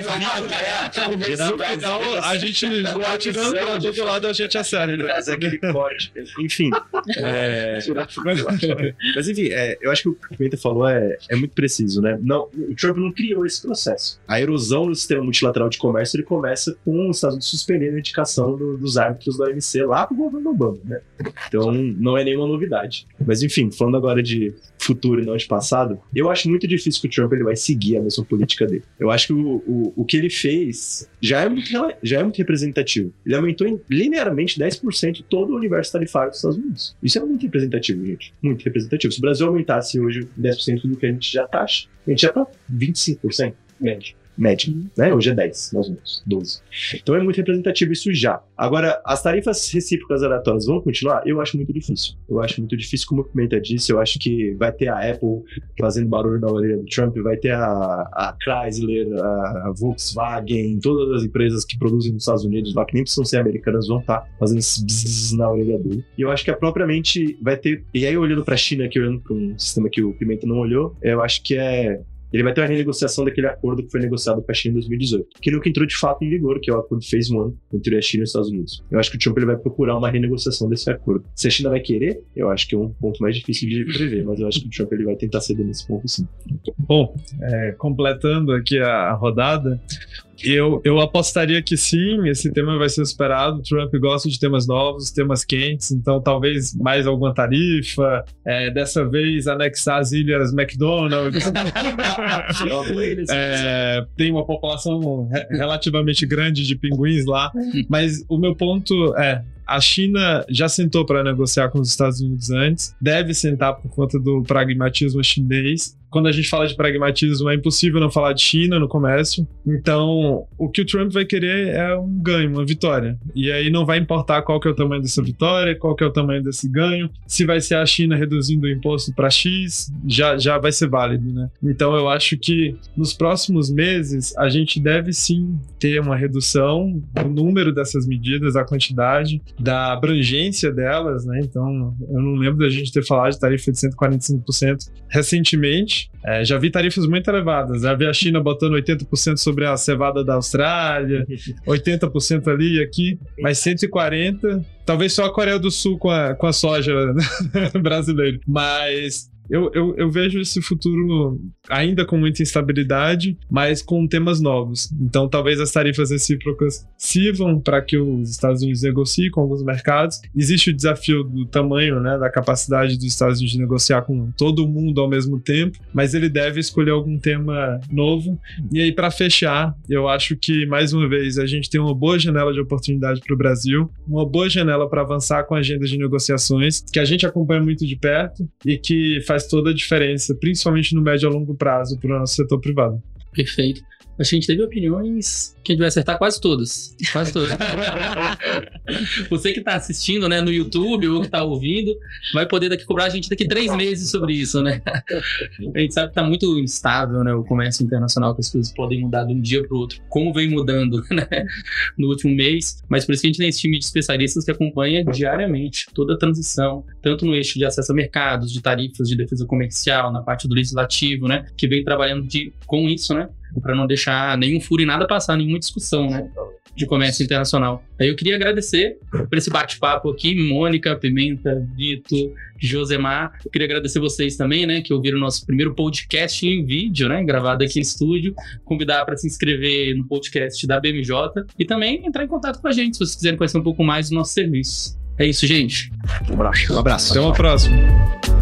Então, a gente atirando para todo lado, a gente acerta. Né? Fazer aquele corte. Enfim. É... Mas enfim, é, eu acho que o que o Pimenta falou é, é muito preciso, né? Não, o Trump não criou esse processo. A erosão do sistema multilateral de comércio ele começa com os Estados Unidos suspendendo a indicação do, dos árbitros da O M C lá para o governo Obama, né? Então, não é nenhuma novidade. Mas enfim, falando agora de futuro e não de passado, eu acho muito difícil que o Trump ele vai seguir a mesma política dele. Eu acho que o, o, o que ele fez já é, muito, já é muito representativo. Ele aumentou em, linearmente dez por cento todo o universo tarifário dos Estados Unidos. Isso é muito representativo, gente. Muito representativo. Se o Brasil aumentasse hoje dez por cento do que a gente já taxa, a gente já tá vinte e cinco por cento médio. Média, né? Hoje é dez, mais ou menos, doze. Então é muito representativo isso já. Agora, as tarifas recíprocas aleatórias vão continuar? Eu acho muito difícil. Eu acho muito difícil, como o Pimenta disse, eu acho que vai ter a Apple fazendo barulho na orelha do Trump, vai ter a, a Chrysler, a, a Volkswagen, todas as empresas que produzem nos Estados Unidos lá, que nem precisam ser americanas, vão estar fazendo esse bzzz na orelha dele. E eu acho que é propriamente vai ter... E aí, olhando para a China, aqui olhando para um sistema que o Pimenta não olhou, eu acho que é... Ele vai ter uma renegociação daquele acordo que foi negociado com a China em dois mil e dezoito, que nunca entrou de fato em vigor, que é o acordo Phase One entre a China e os Estados Unidos. Eu acho que o Trump ele vai procurar uma renegociação desse acordo. Se a China vai querer, eu acho que é um ponto mais difícil de prever, mas eu acho que o Trump ele vai tentar ceder nesse ponto sim. Bom, é, completando aqui a rodada, Eu, eu apostaria que sim, esse tema vai ser superado. O Trump gosta de temas novos, temas quentes, então talvez mais alguma tarifa, é, dessa vez anexar as ilhas McDonald's. é, tem uma população re- relativamente grande de pinguins lá, mas o meu ponto é: a China já sentou para negociar com os Estados Unidos antes, deve sentar por conta do pragmatismo chinês. Quando a gente fala de pragmatismo, é impossível não falar de China no comércio. Então, o que o Trump vai querer é um ganho, uma vitória. E aí não vai importar qual que é o tamanho dessa vitória, qual que é o tamanho desse ganho. Se vai ser a China reduzindo o imposto para X, já, já vai ser válido, né? Então, eu acho que nos próximos meses, a gente deve sim ter uma redução do número dessas medidas, a quantidade, da abrangência delas, né? Então, eu não lembro da gente ter falado de tarifa de cento e quarenta e cinco por cento recentemente. É, já vi tarifas muito elevadas. Já vi a China botando oitenta por cento sobre a cevada da Austrália, oitenta por cento ali e aqui, mas cento e quarenta por cento, talvez só a Coreia do Sul com a, com a soja brasileira. Mas eu, eu, eu vejo esse futuro ainda com muita instabilidade, mas com temas novos. Então, talvez as tarifas recíprocas sirvam para que os Estados Unidos negociem com alguns mercados. Existe o desafio do tamanho, né, da capacidade dos Estados Unidos de negociar com todo mundo ao mesmo tempo, mas ele deve escolher algum tema novo. E aí, para fechar, eu acho que, mais uma vez, a gente tem uma boa janela de oportunidade para o Brasil, uma boa janela para avançar com a agenda de negociações, que a gente acompanha muito de perto e que faz toda a diferença, principalmente no médio a longo prazo, para o nosso setor privado. Perfeito. a gente teve opiniões que a gente vai acertar quase todas. Quase todas. Você que tá assistindo, né, no YouTube ou que tá ouvindo, vai poder daqui cobrar a gente daqui três meses sobre isso, né? A gente sabe que tá muito instável, né, o comércio internacional, que as coisas podem mudar de um dia pro outro, como vem mudando, né, no último mês. Mas por isso que a gente tem esse time de especialistas que acompanha diariamente toda a transição, tanto no eixo de acesso a mercados, de tarifas, de defesa comercial, na parte do legislativo, né, que vem trabalhando de, com isso, né, para não deixar nenhum furo e nada passar, nenhuma discussão, né, de comércio internacional. Aí eu queria agradecer por esse bate-papo aqui, Mônica, Pimenta, Vitor, Josemar. Eu queria agradecer vocês também, né, que ouviram o nosso primeiro podcast em vídeo, né, gravado aqui em estúdio. Convidar para se inscrever no podcast da B M J e também entrar em contato com a gente, se vocês quiserem conhecer um pouco mais do nosso serviço. É isso, gente. Um abraço. Um abraço. Até uma próxima.